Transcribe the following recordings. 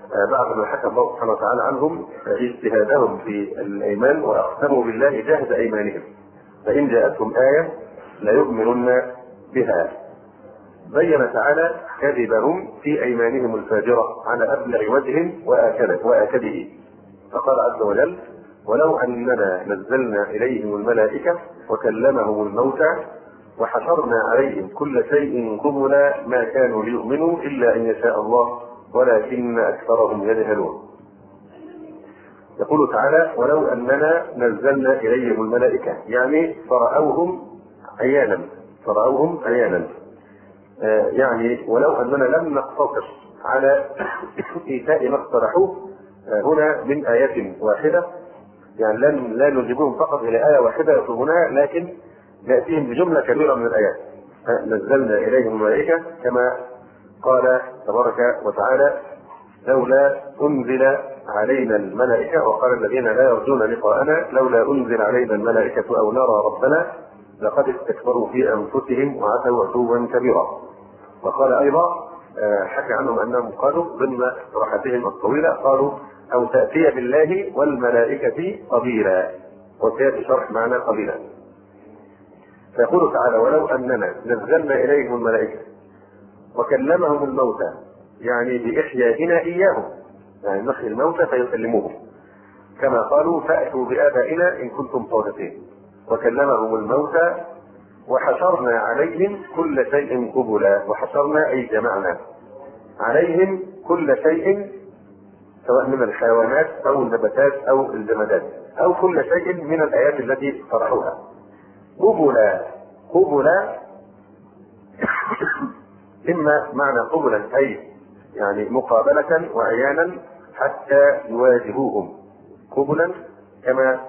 بعد ما حكى الله سبحانه وتعالى عنهم اجتهادهم في الايمان واقسموا بالله جهد ايمانهم فان جاءتهم ايه ليؤمنن بها. بين تعالى كذبهم في ايمانهم الفاجره على ابلغ وجه واكده، فقال عز وجل: ولو اننا نزلنا اليهم الملائكه وكلمهم الموتى وحشرنا عليهم كل شيء قبلا ما كانوا ليؤمنوا الا ان يشاء الله ولكن اكثرهم يجهلون. يقول تعالى: ولو اننا نزلنا اليهم الملائكه، يعني فرأوهم عيانا، يعني ولو اننا لم نقتصر على ايتاء ما اقترحوه هنا من آية واحدة، يعني لا نجيبهم فقط الى آية واحدة يطلبونها، لكن نأتيهم بجملة كبيرة من الآيات. نزلنا إليهم الملائكة كما قال تبارك وتعالى: لولا أنزل علينا الملائكة، وقال الذين لا يرجون لقاءنا لولا أنزل علينا الملائكة أو نرى ربنا لقد استكبروا في أنفسهم وعتوا عتوا كبيرا. وقال أيضا حكى عنهم أنهم قالوا ضمن صراحتهم الطويلة قالوا: أو تأتي بالله والملائكة قبيلا، وسيأتي شرح معنى قبيلا. فيقول تعالى: ولو أننا نزلنا إليهم الملائكة وكلمهم الموتى، يعني بإحيائنا إياهم، يعني نحيي الموتى فيكلموهم كما قالوا: فأتوا بآبائنا إن كنتم صادقين. وكلمهم الموتى وحشرنا عليهم كل شيء قبلا، وحشرنا أي جمعنا عليهم كل شيء سواء من الحيوانات أو النباتات أو الجمادات أو كل شيء من الآيات التي طرحوها قبلا إما معنى قبلا أي يعني مقابلة وعيانا حتى يواجهوهم، قبلا كما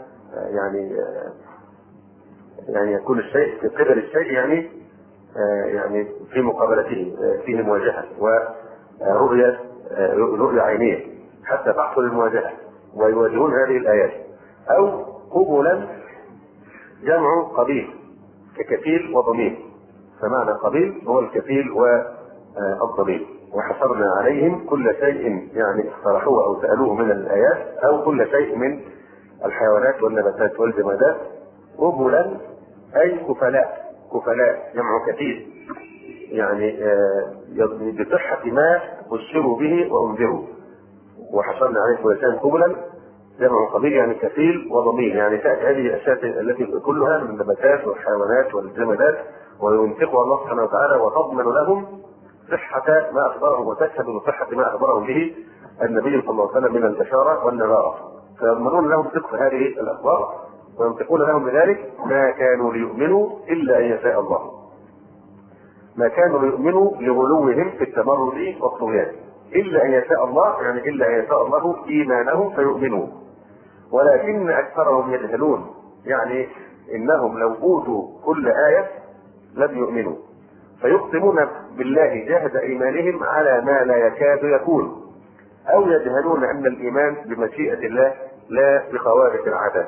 يعني يكون الشيء في قبل الشيء، يعني في مقابلته فيه مواجهة ورؤية عينية حتى تحصل المواجهة ويواجهون هذه الآيات. أو قبلا جمع قبيل ككفيل وضمير، فمعنى قبيل هو الكفيل والضمير. وحصرنا عليهم كل شيء يعني اقترحوه أو سألوه من الآيات أو كل شيء من الحيوانات والنباتات والجمادات. قبلا أي كفلاء جمع كثير، يعني بصحة ما بشروا به وأنذروا. وحصلنا عليه كل شيء قبلا جمع قبيل يعني كفيل وضمير، يعني تأتي هذه الأشياء التي كلها من النباتات والحيوانات والجمادات وينطقها الله سبحانه وتعالى وتضمن لهم صحة ما أخبرهم وتشهد بصحة ما أخبرهم به النبي صلى الله عليه وسلم من البشارة والنذارة، فيضمنون لهم صدق هذه الأخبار وينطقون لهم بذلك: ما كانوا ليؤمنوا إلا أن يشاء الله. ما كانوا ليؤمنوا لغلوهم في التمرد والطغيان، إلا أن يشاء الله، يعني إلا أن يشاء الله إيمانهم فيؤمنوا، ولكن أكثرهم يجهلون، يعني إنهم لو أوتوا كل آية لم يؤمنوا، فيقسمون بالله جهد إيمانهم على ما لا يكاد يكون، أو يجهلون أن الإيمان بمشيئة الله لا بخوارق العادات.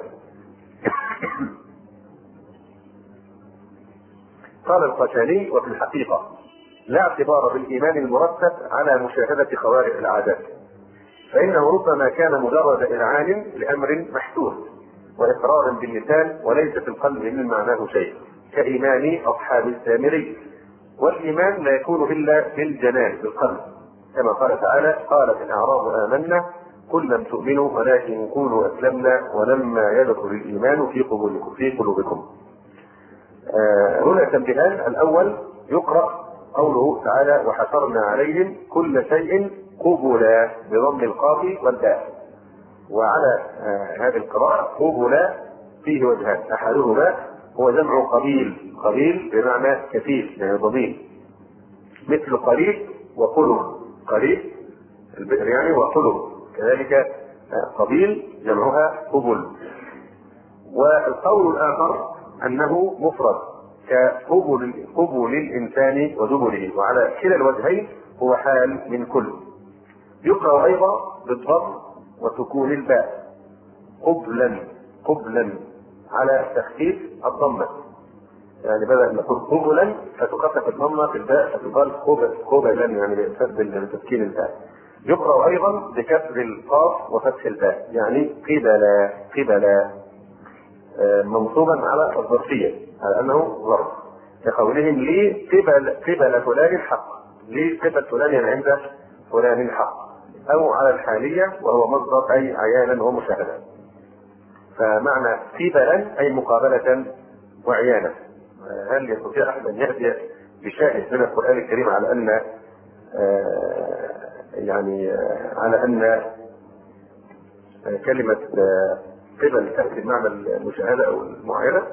قال القشاني: وفي الحقيقة لا اعتبار بالإيمان المرتب على مشاهدة خوارق العادات، فإنه ربما كان مجرد إذعان لأمر محسوس وإقرار باللسان وليس في القلب من معناه شيء، كإيمان أصحاب السامري. والإيمان لا يكون إلا بالجنان بالقلب، كما قال تعالى: قالت الأعراب آمنا قل لم تؤمنوا ولكن قولوا أسلمنا ولما يدخل الإيمان في قلوبكم. هنا تنبيهان: الأول يقرأ قوله تعالى: وحشرنا عليهم كل شيء قبلا بضم القاف والباء، وعلى هذه القراءة قبلا فيه وجهان: أحدهما هو جمع قبيل بمعنى كثير يعني ضمير، مثل قريب وقلب، قريب البئر يعني وقلب، كذلك قبيل جمعها قبل. والقول الآخر أنه مفرد كقبل الإنسان ودبره، وعلى كلا الوجهين هو حال من كل. يقرأ أيضا بالضم وسكون الباء قبلا على تخفيف الضمة، يعني بدل ما تكون قبلا فتخفف الضمة في الباء فتقال قبلا، يعني بتسكين الباء. يقرأ أيضا بكسر القاف وفتح الباء، يعني قبل منصوبا على الظرفية، على أنه ظرف، كقولهم لي قبل فلان حق، لي قبل فلان يعني عند فلان حق، أو على الحالية وهو مصدر أي عيانا ومشاهدة. فمعنى قبلا أي مقابلة وعيانا. هل يستطيع أحد أن يأتي بشاهد من القرآن الكريم على أن على أن كلمة قبل تأتي بمعنى المشاهدة أو المعاينة؟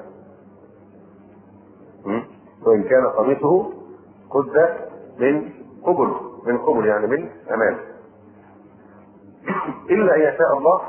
وإن كان قميصه قد من قبل يعني من أمام. إلا أن يشاء الله.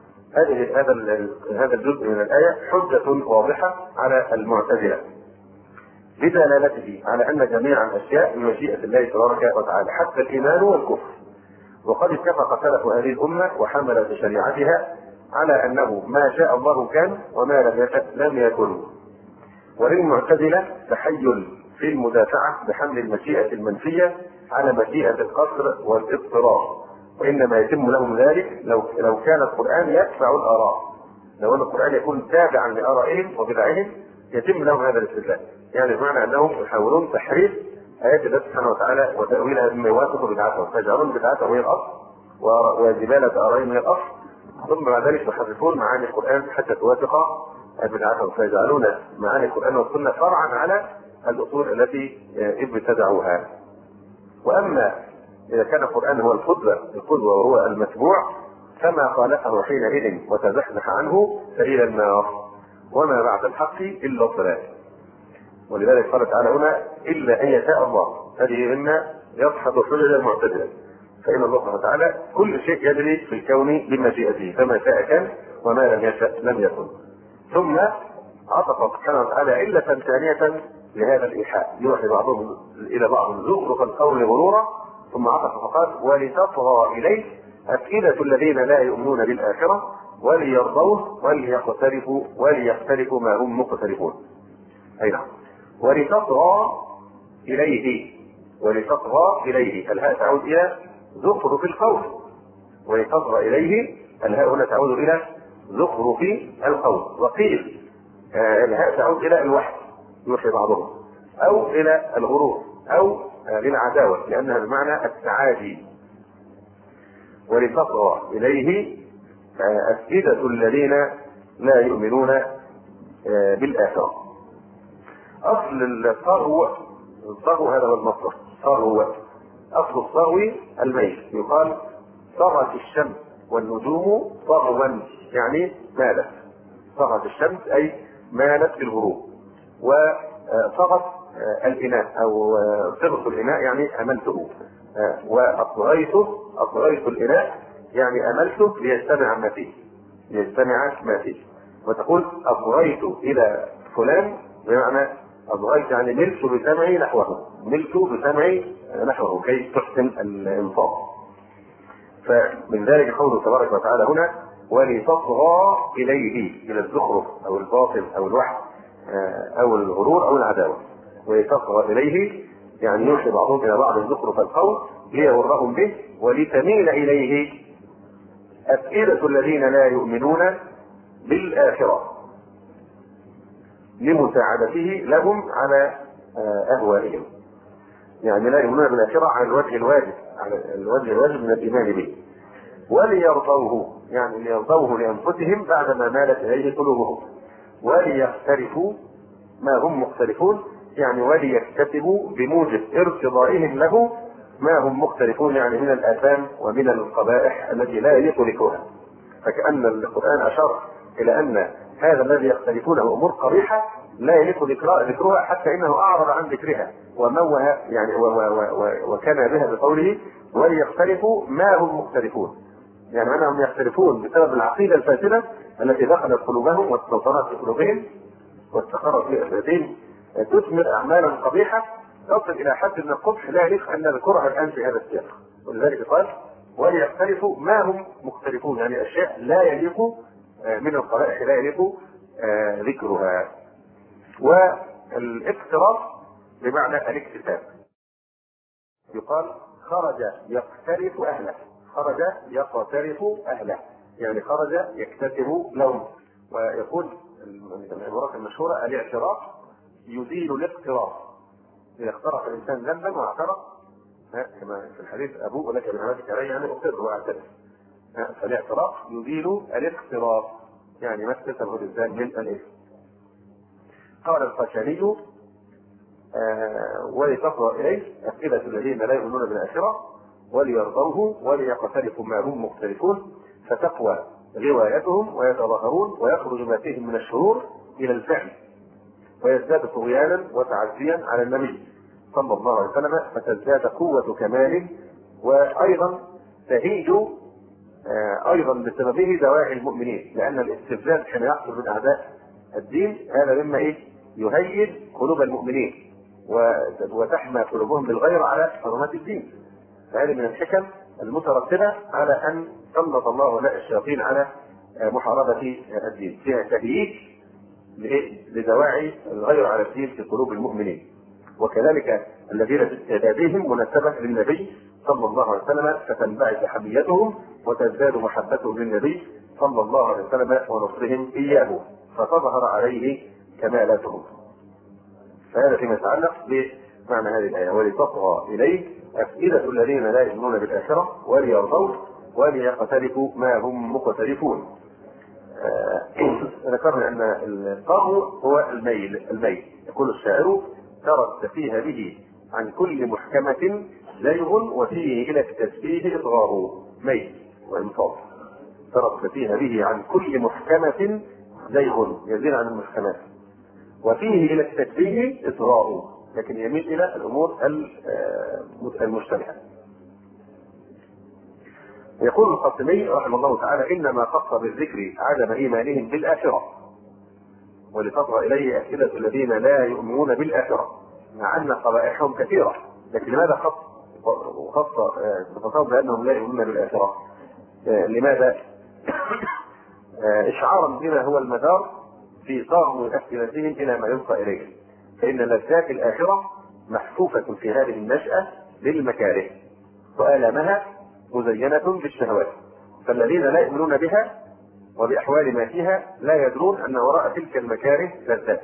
هذا الجزء من الآية حجة واضحة على المعتزلة بدلالته على أن جميع الأشياء بمشيئة الله تبارك وتعالى حتى الإيمان والكفر. وقد اتفق سلف هذه الأمة وحمل بشريعتها على أنه ما شاء الله كان وما لم يشأ لم يكن. وللمعتزلة تحيل في المدافعة بحمل المشيئة المنفية على مشيئة القصر والاضطرار، وإنما يتم لهم ذلك لو كان القرآن يدفع الآراء، لو أن القرآن يكون تابعا لآرائهم وبدعهم يتم لهم هذا الاستدلال. يعني بمعنى أنهم يحاولون تحريف آيات الله سبحانه وتعالى وتأويلها بما يوافق بدعتهم، فيجعلون بدعتهم هي الأصل وزبالة آرائهم هي الأصل، ثم بعد ذلك يحرفون معاني القرآن حتى توافق بدعتهم، فيجعلون معاني القرآن والسنة فرعا على الأصول التي ابتدعوها. وأما إذا كان القرآن هو القدوة وهو المتبوع فما خالفه حينئذ وتزحزح عنه فإلى النار، وما بعد الحق إلا الضلال. ولذلك قال تعالى هنا إلا أن يشاء الله، هذه إن يضحك حجج المعتزلة، فإن الله سبحانه وتعالى كل شيء يجري في الكون بمشيئته، فما شاء كان وما لم يشاء لم يكن. ثم عطف سبحانه وتعالى علة ثانية لهذا الإيحاء، يوحي بعضهم إلى بعض زخرف القول غرورا، ثم عطف فقال ولتصغى إليه أفئدة الذين لا يؤمنون بالآخرة وليرضوه وليقترفوا ما هم مقترفون. أي نعم. ولتصغى إليه الهاء تعود إلى زخرف القول، ولتصغى إليه الهاء هنا تعود إلى زخرف القول. وقيل الهاء تعود إلى الوحي يوحي بعضهم، أو إلى الغرور، أو للعداوة لأنها بمعنى التعادي. ولتصغى إليه أفئدة الذين لا يؤمنون بالآخرة. أصل الصغو هذا هو المصدر، صغو. أصل الصغو الميل، يقال صغت الشمس والنجوم صغوا، يعني مالت. صغت الشمس أي مالت في الغروب. وصغت الإناء أو صغت الإناء يعني أملته. وأصغيت الإناء يعني أملته ليستمع ما فيه. وتقول أصغيت إلى فلان بمعنى أصغيت يعني ملت بسمعي نحوه كي تحسن الإنصاف. فمن ذلك قوله تبارك وتعالى هنا ولتصغى إليه، إلى الزخرف أو الباطل أو الوحي أو الغرور أو العداوة. ولتصغى إليه يعني يوحي بعضهم إلى بعض الزخرف القول ليغرهم به، ولتميل إليه أفئدة الذين لا يؤمنون بالآخرة لمساعدته لهم على أهوائهم. يعني لا يؤمنون بالآخرة على الوجه الواجب من الإيمان به. وليرضوه يعني ليرضوه لأنفسهم بعدما مالت إليه قلوبهم. وليختلفوا ما هم مختلفون يعني وليكتسبوا بموجب ارتضائهم له ما هم مختلفون، يعني من الآثام ومن القبائح التي لا يليق ذكرها. فكأن القرآن أشار إلى أن هذا الذي يختلفونه أمور قبيحة لا يليق ذكرها، حتى إنه أعرض عن ذكرها وموه يعني وكان بها بقوله وليختلفوا ما هم مختلفون، يعني أنهم يختلفون بسبب العقيدة الفاسدة التي دخلت قلوبهم واستوطنت في قلوبهم واستقرت في أفئدتهم، تثمر أعمالا قبيحة تصل إلى حد من القبح لا يليق أن نذكرها الآن في هذا السياق. ولذلك قال وليختلفوا ما هم مختلفون، يعني أشياء لا يليق من القبائح لا يليق ذكرها. والاقتراف بمعنى الاكتساب، يقال خرج يقترف أهله، خرج يقترف أهله، يعني خرج يكتسب لهم. ويقول العبارات المشهورة: الاعتراف يزيل الاقتراف. إذا اقترف الإنسان ذنبا واعترف، كما في الحديث: أبوء لك بنعمتك علي، يعني أقر وأعترف. فالاعتراف يزيل الاقتراف، يعني ما اكتسبه الإنسان من الإثم. قال الخشني: ولتصغى إليه أفئدة الذين لا يؤمنون بالآخرة وليرضوه وليقترفوا ما هم مختلفون، فتقوى غوايتهم ويتظاهرون ويخرج ما فيهم من الشرور إلى الفعل، ويزداد طغيانا وتعزيا على النبي صلى الله عليه وسلم، فتزداد قوة كماله، وأيضا تهيج أيضا بسببه دواعي المؤمنين، لأن الاستفزاز حين يحصل من أعداء الدين هذا مما يهيج قلوب المؤمنين وتحمى قلوبهم بالغير على حرمات الدين. فهذه من الحكم المترتبة على أن سلط الله هؤلاء الشياطين على محاربة الدين، فيها تهييج لدواعي الغير على الدين في قلوب المؤمنين. وكذلك الذين باستعدادهم مناسبة للنبي صلى الله عليه وسلم، فتنبعث حميتهم وتزداد محبتهم للنبي صلى الله عليه وسلم ونصرهم إياه، فتظهر عليه كمالاتهم. فهذا فيما يتعلق بمعنى هذه الآية: ولتصغى إليه أفئدة الذين لا يؤمنون بالآخرة وليرضوه وليقترفوا ما هم مقترفون. ذكرنا أن الطغو هو الميل. يقول الشاعر: ترى السفيه به عن كل محكمة زيغ وفيه إلى التسفيه إطغاه. ميل وإنصاف. ترى السفيه به عن كل محكمة زيغ، يزيد عن المحكمات، وفيه إلى التسفيه إطغاه، لكن يميل إلى الأمور المشتبهة. يقول القاسمي رحمه الله تعالى: إنما خص بالذكر عدم إيمانهم بالآخرة، ولتصغى إليه أفئدة الذين لا يؤمنون بالآخرة، مع أن قبائحهم كثيرة، لكن لماذا خص بتصور بأنهم لا يؤمنون بالآخرة؟ لماذا؟ إشعارا بما هو المدار في صاغ أفئدتهم إلى ما يلقى إليه، فإن لذات الآخرة محفوفة في هذه النشأة للمكاره، وآلامها مزينة بالشهوات، فالذين لا يؤمنون بها وبأحوال ما فيها لا يدرون أن وراء تلك المكاره لذات،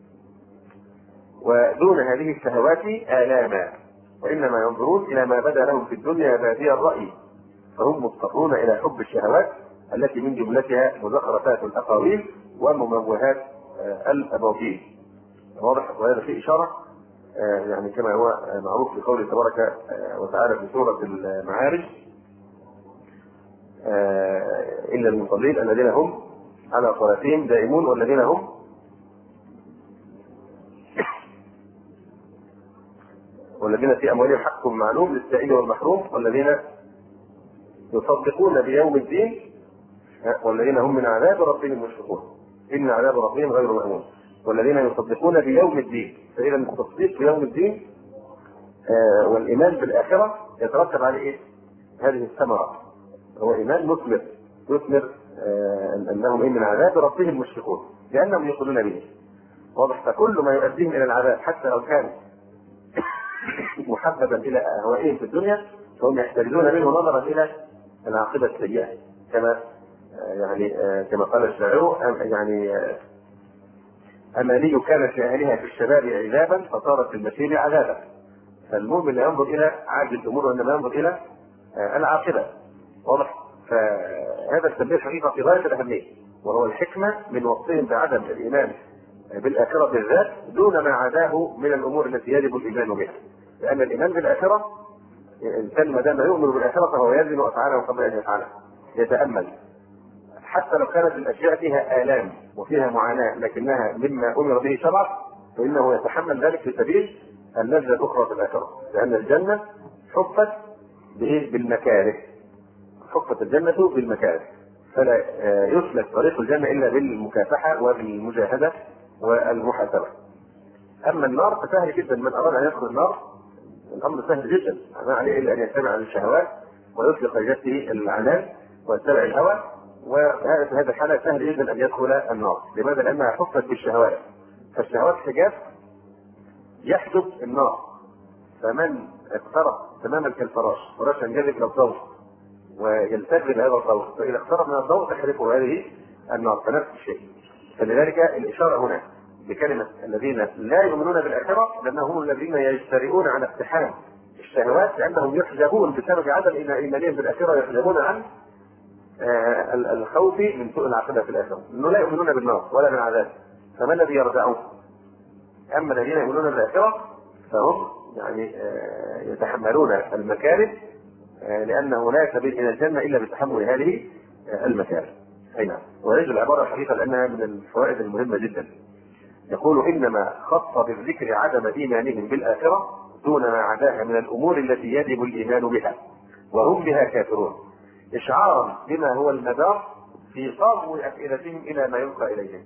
ودون هذه الشهوات آلاما، وإنما ينظرون إلى ما بدا لهم في الدنيا بادي الرأي، فهم مضطرون إلى حب الشهوات التي من جملتها مزخرفات الأقاويل ومموهات الأباطيل. واضح؟ وهذا فيه إشارة يعني كما هو معروف في قوله تبارك وتعالى في سورة المعارج: إلا المصلين الذين هم على صلاتهم دائمون والذين في أموالهم حق معلوم للسائل والمحروم والذين يصدقون بيوم الدين والذين هم من عذاب ربهم مشفقون، إن عذاب ربهم غير مأمون، والذين يصدقون بيوم الدين. فإذا التصديق بيوم الدين والإيمان بالآخرة يترتب عليه إيه؟ هذه الثمرة، هو إيمان يثمر أنهم من عذاب ربهم مشفقون لأنهم يقولون به. واضح؟ فكل ما يؤديهم إلى العذاب حتى لو كان محببا إلى أهوائهم في الدنيا فهم يحترزون منه نظرا إلى العاقبة السيئة، كما قال الشاعر: يعني أماني كانت لأهلها في الشباب عذابا فصارت في المسير عذابا. فالمؤمن لا ينظر إلى عاجل الأمور وإنما ينظر إلى العاقبة. واضح؟ فهذا التنبيه حقيقة في غاية الأهمية، وهو الحكمة من وصفهم بعدم الإيمان بالآخرة بالذات دون ما عداه من الأمور التي يجب الإيمان بها، لأن الإيمان بالآخرة الإنسان ما دام يؤمن بالآخرة فهو يزن أفعاله قبل أن يفعلها، يتأمل حتى لو كانت الأشياء فيها آلام وفيها معاناة لكنها مما أمر به شرع، فإنه يتحمل ذلك في سبيل اللذة الأخرى في الآخرة، لأن الجنة حفت بالمكاره، حفت الجنة بالمكاره، فلا يسلك طريق الجنة إلا بالمكافحة وبالمجاهدة والمحاسبة. أما النار فسهل جدا، من أراد أن يدخل النار الأمر سهل جدا، ما عليه إلا أن يتبع للشهوات ويطلق جسده العنان ويتبع الهوى، وفي هذه الحالة سهل جدا أن يدخل النار. لماذا؟ لأنها حفت بالشهوات، فالشهوات حجاب يحجب النار، فمن اقترب تماما كالفراش فراشا جذب لو صوت ويلتزم هذا الضوء، فإذا اقترب من الضوء تحرقه هذه النار فنفس الشيء. فلذلك الإشارة هنا بكلمة الذين لا يؤمنون بالآخرة، لأنهم هم الذين يجترئون على اقتحام الشهوات، لأنهم يحجبون بسبب عدم إيمانهم بالآخرة، يحجبون عن الخوف من سوء العاقبة في الآخرة، إنه لا يؤمنون بالنار ولا بالعذاب، فما الذي يردعون؟ أما الذين يؤمنون بالآخرة فهم يعني يتحملون المكاره، لأنه لا سبيل إلى الجنة إلا بتحمل هذه المكاره. أي نعم. ويجب العبارة الحقيقة لأنها من الفوائد المهمة جدا. يقول إنما خص بالذكر عدم إيمانهم بالآخرة دون ما عداها من الأمور التي يجب الإيمان بها وهم بها كافرون، إشعارا بما هو المدار في صرف أفئدتهم إلى ما يلقى إليهم.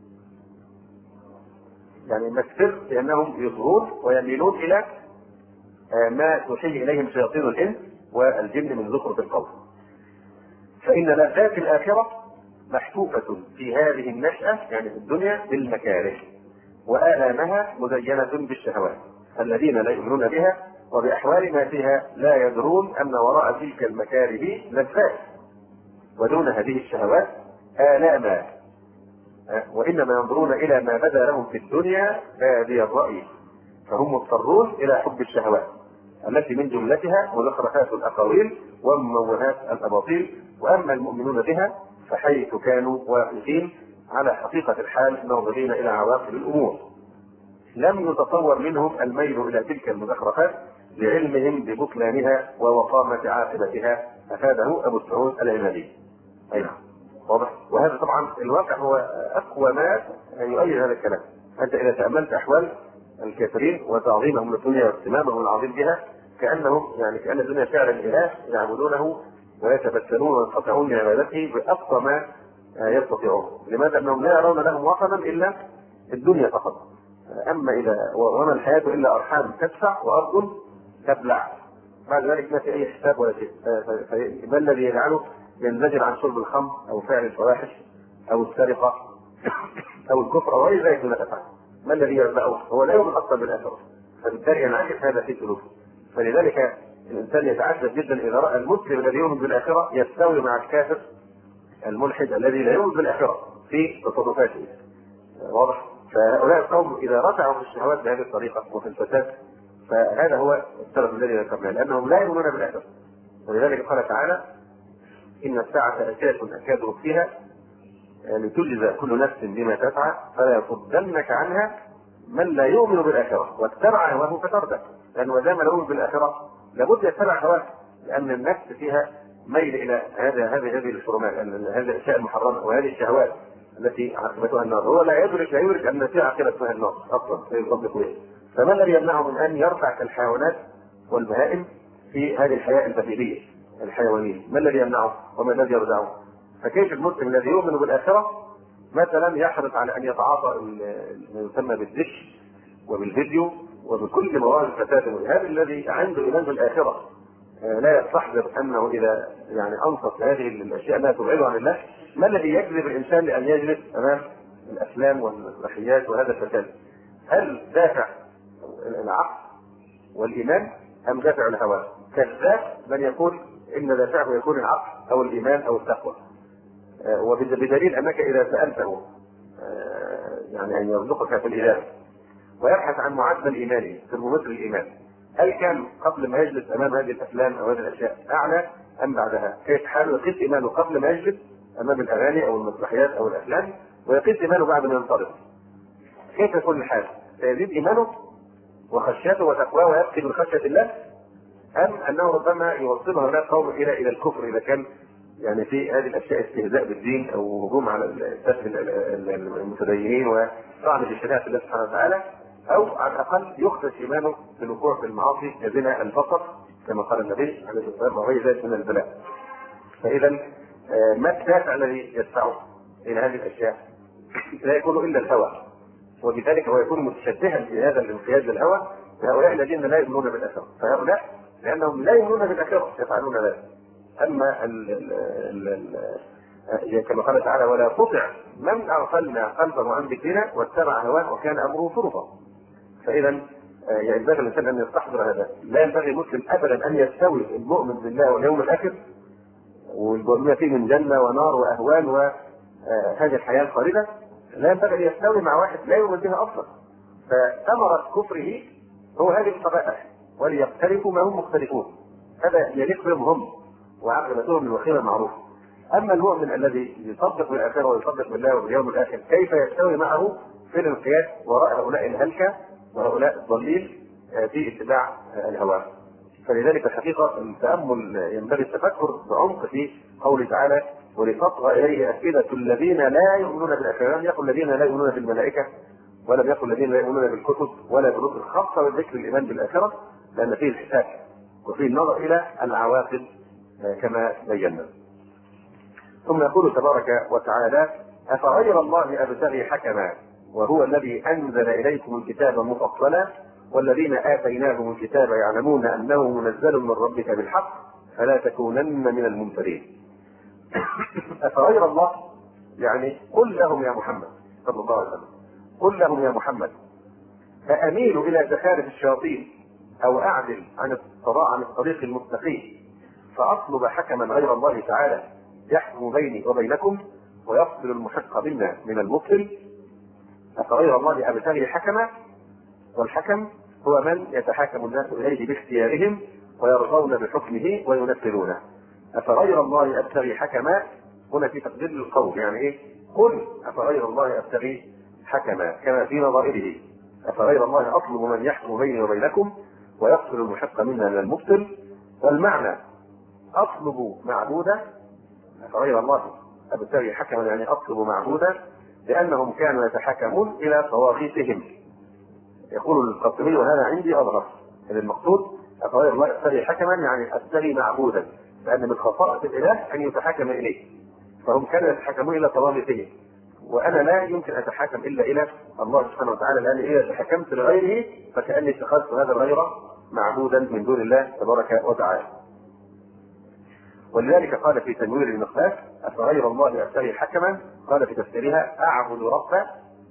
يعني ما السر؟ لأنهم يصغون ويميلون إلى ما توحيه إليهم شياطين الإنس والجن من زخرف القول. فإن لذات الآخرة محفوفة في هذه النشأة يعني في الدنيا بالمكاره، وآلامها مزينة بالشهوات. الذين لا يؤمنون بها وبأحوال ما فيها لا يدرون أن وراء تلك المكاره لذات، ودون هذه الشهوات آلاما، وإنما ينظرون إلى ما بدا لهم في الدنيا بادي الرأي، فهم مضطرون إلى حب الشهوات التي من جملتها مزخرفات الأقاويل ومموهات الأباطيل. وأما المؤمنون بها فحيث كانوا واقفين على حقيقة الحال ناظرين إلى عواقب الأمور، لم يتصور منهم الميل إلى تلك المزخرفات لعلمهم ببطلانها ووقامة عاقبتها، أفاده أبو سعود العنبي. أي نعم، واضح. وهذا طبعا الواقع هو أقوى ما يؤيد هذا الكلام. أنت إذا تأملت أحوال الكافرين وتعظيمهم للدنيا واهتمامهم العظيم بها، كأنهم يعني كأن الدنيا فعلا إله يعبدونه ويتبتلون وينقطعون من عبادته بأقصى ما يستطيعون. لماذا؟ أنهم لا يرون لهم وطنا إلا الدنيا فقط. أما إذا وما الحياة إلا أرحام تدفع وأرض تبلع، بعد ذلك ما في أي حساب ولا شيء. ما الذي يجعله ينزجر عن شرب الخمر أو فعل الفواحش أو السرقة أو الكفر أو أي ذلك من الأفعال؟ ما الذي يرفعه؟ هو لا يؤمن أصلا بالآخرة، فبالتالي ينعكس هذا في سلوكه. فلذلك الإنسان يتعجب جدا إذا رأى المسلم الذي يؤمن بالآخرة يستوي مع الكافر الملحد الذي لا يؤمن بالآخرة في تصرفاته. واضح؟ فهؤلاء القوم إذا رفعوا في الشهوات بهذه الطريقة وفي الفساد فهذا هو السبب الذي ذكرناه، لأنهم لا يؤمنون بالآخرة. ولذلك قال تعالى: إن الساعة آتية أكاد أخفيها لتجزى كل نفس بما تسعى فلا يصدنك عنها من لا يؤمن بالآخرة واتبع هواه فتردى. لأنه ما دام لا يؤمن بالآخرة لابد يتبع هواه، لأن النفس فيها ميل إلى هذه الحرمات، هذه الأشياء المحرمة وهذه الشهوات التي عاقبتها النار. هو لا يدرك أن في عاقبة اسمها النار أصلا فيصدق به. فما الذي يمنعه من أن يرفع كالحيوانات والبهائم في هذه الحياة البهيمية الحيوانية؟ ما الذي يمنعه وما الذي يردعه؟ فكيف المسلم الذي يؤمن بالآخرة مثلا يحرص على أن يتعاطى ما يسمى بالدش وبالفيديو وبكل مواد الفساد؟ هذا الذي عنده إيمان بالآخرة لا يستحضر أنه إذا يعني أنصت هذه الأشياء لا تبعده عن الله. ما الذي يجذب الإنسان لأن يجلس أمام الأفلام والمسرحيات وهذا الفساد؟ هل دافع العقل والإيمان أم دافع الهوى؟ كذاب من يقول إن دافعه يكون العقل أو الإيمان أو التقوى. وبدليل أنك إذا سألته يعني أن يرزقك في الإله ويبحث عن معدل إيمانه ترمومتر الإيمان، هل كان قبل ما يجلس أمام هذه الأفلام أو هذه الأشياء أعلى أم بعدها؟ كيف حاله يقيس إيمانه قبل ما يجلس أمام الأغاني أو المسرحيات أو الأفلام، ويقيس إيمانه بعد ما ينصرف؟ كيف يكون الحال؟ سيزيد إيمانه وخشيته وتقواه ويبكي من خشية الله، أم أنه ربما يوصله هؤلاء القوم إلى الكفر إذا كان يعني في هذه الأشياء استهزاء بالدين أو هجوم على المتدينين وطعن في شريعة الله سبحانه وتعالى، أو على الأقل يخدش إيمانه بالوقوع في المعاصي كزنا الفقر كما قال النبي عليه الصلاة والسلام وغير ذلك من البلاء. فإذا ما الدافع الذي يدفعه إلى هذه الأشياء؟ لا يكون إلا الهوى، وبذلك هو يكون متشبها في هذا الانقياد للهوى هؤلاء الذين لا يؤمنون بالآخرة. فهؤلاء لأنهم لا يؤمنون بالآخرة يفعلون ذلك. أما كما قال تعالى: ولا تطع من أغفلنا قلبه عن ذكرنا واتبع هواه وكان أمره فرطا. فإذا ينبغي الإنسان أن يستحضر هذا. لا ينبغي المسلم أبدا أن يستوي المؤمن بالله واليوم الآخر والجنة فيه من جنة ونار وأهوال وهذه الحياة الخالدة، لا ينبغي أن يستوي مع واحد لا يؤمن بها أصلا. فثمرة كفره هو هذه القبائح، وليقترفوا ما هم مختلفون، هذا يليق بهم هم وعاقبتهم الوخيمة المعروفة. أما المؤمن الذي يصدق بالآخرة ويصدق بالله وباليوم الآخر كيف يستوي معه في الانقياد وراء هؤلاء الهلكة وهؤلاء الضالين في اتباع الهوى؟ فلذلك الحقيقة التأمل ينبغي التفكر بعمق في قوله تعالى: ولتصغى إليه أفئدة الذين لا يؤمنون بالآخرة. لم يقل الذين لا يؤمنون بالملائكة، ولم يقل الذين لا يؤمنون بالكتب ولا بالرسل، خاصة بالذكر الإيمان بالآخرة، لأن فيه الحساب وفيه النظر إلى العواقب كما بينا. ثم يقول تبارك وتعالى: أفغير الله أبتغي حكما وهو الذي أنزل إليكم الكتاب مفصلا والذين آتيناهم الكتاب يعلمون أنه منزل من ربك بالحق فلا تكونن من الممترين. أفغير الله يعني قل لهم يا محمد صلى الله عليه وسلم، قل لهم يا محمد فأميل إلى زخارف الشياطين أو أعدل عن الطريق المستقيم فأطلب حكما غير الله تعالى يحكم بيني وبينكم ويفصل المحق منا من المبطل. أفغير الله أبتغي حكما، والحكم هو من يتحاكم الناس إليه باختيارهم ويرضون بحكمه وينفذونه. أفغير الله أبتغي حكما هنا في تقدير القول، يعني إيه؟ قل أفغير الله أبتغي حكما كما في نظائره: أفغير الله أطلب من يحكم بيني وبينكم ويفصل المحق منا من المبطل. والمعنى أطلب معبودا، أفغير الله أبتغي حكما يعني أطلب معبودا، لأنهم كانوا يتحكمون إلى طواغيتهم. يقول القرطبي وهذا عندي أظهر أن المقصود أفغير الله أبتغي حكما يعني أبتغي معبودا، لأن من خصائص الإله أن يتحكم إليه، فهم كانوا يتحكمون إلى طواغيتهم، وأنا لا يمكن أتحكم إلا إلى الله سبحانه وتعالى، لأن إذا تحكمت لغيره فكأني اتخذت هذا الغير معبودا من دون الله تبارك وتعالى. ولذلك قال في تنوير المقداس: أفغير الله أبتغي حكما، قال في تفسيرها: أعبد رب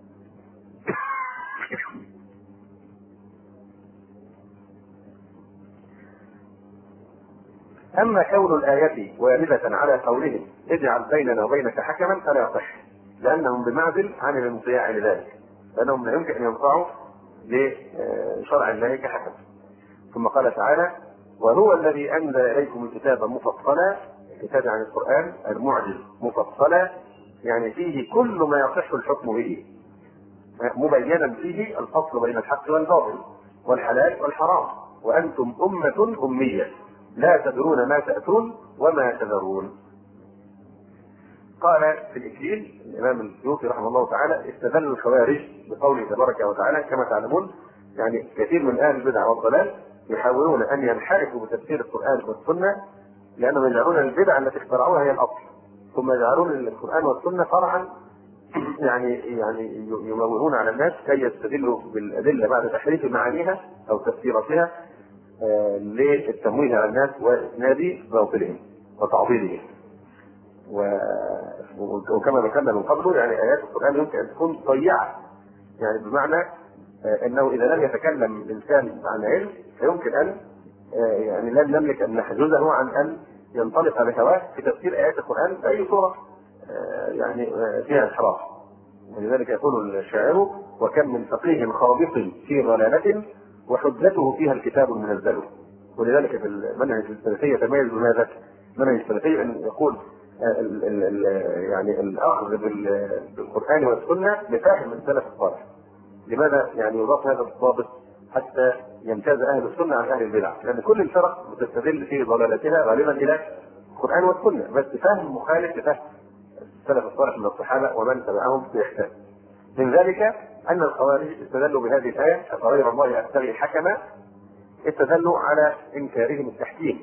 أما كون الآية واردة على قولهم اجعل بيننا وبينك حكما فلا يصح، لأنهم بمعزل عن الانصياع لذلك، لأنهم لا يمكن أن ينصاعوا لشرع الله كحكم. ثم قال تعالى: وهو الذي أنزل إليكم الكتاب مفصلا، الكتاب عن القرآن المعجز مفصلا يعني فيه كل ما يصح الحكم به، مبينا فيه الفصل بين الحق والباطل والحلال والحرام، وأنتم أمة أمية لا تدرون ما تأتون وما تذرون. قال في الإكليل الإمام السيوطي رحمه الله تعالى: استدل الخوارج بقوله تبارك وتعالى كما تعلمون، يعني كثير من أهل البدع والضلال يحاولون أن ينحرفوا بتفسير القرآن والسنة، لأنهم يجعلون البدع التي اخترعوها هي الأصل، ثم يجعلون القرآن والسنة فرعا، يعني يموهون على الناس كي يستدلوا بالأدلة بعد تحريف معانيها أو تفسيراتها للتمويه على الناس وإسناد باطلهم وتعظيمهم. وكما ذكرنا من قبل يعني آيات القرآن يمكن أن تكون ضيعة، يعني بمعنى أنه إذا لم يتكلم الإنسان عن علم فيمكن أن يعني لن نملك أن نحجزه عن أن ينطلق بهواه في تفسير آيات القرآن بأي صورة يعني فيها انحراف. ولذلك يقول الشاعر: وكم من فقيه خابط في ضلالة وحجته فيها الكتاب المنزل. ولذلك في المنهج السلفي يتميز بماذا؟ المنهج السلفي أن يقول يعني الأخذ بالقرآن والسنة لفهم السلف الصالح. لماذا يعني يضاف هذا الضابط حتى يمتاز أهل السنة عن أهل البدع؟ لأن كل الفرق بتستدل في ضلالتها غالبا إلى القرآن والسنة، بس فهم مخالف لفهم السلف الصالح من الصحابة ومن تبعهم بإحسان. من ذلك أن الخوارج استدلوا بهذه الآية: أفغير الله أبتغي حكما، استدلوا على إنكارهم التحكيم،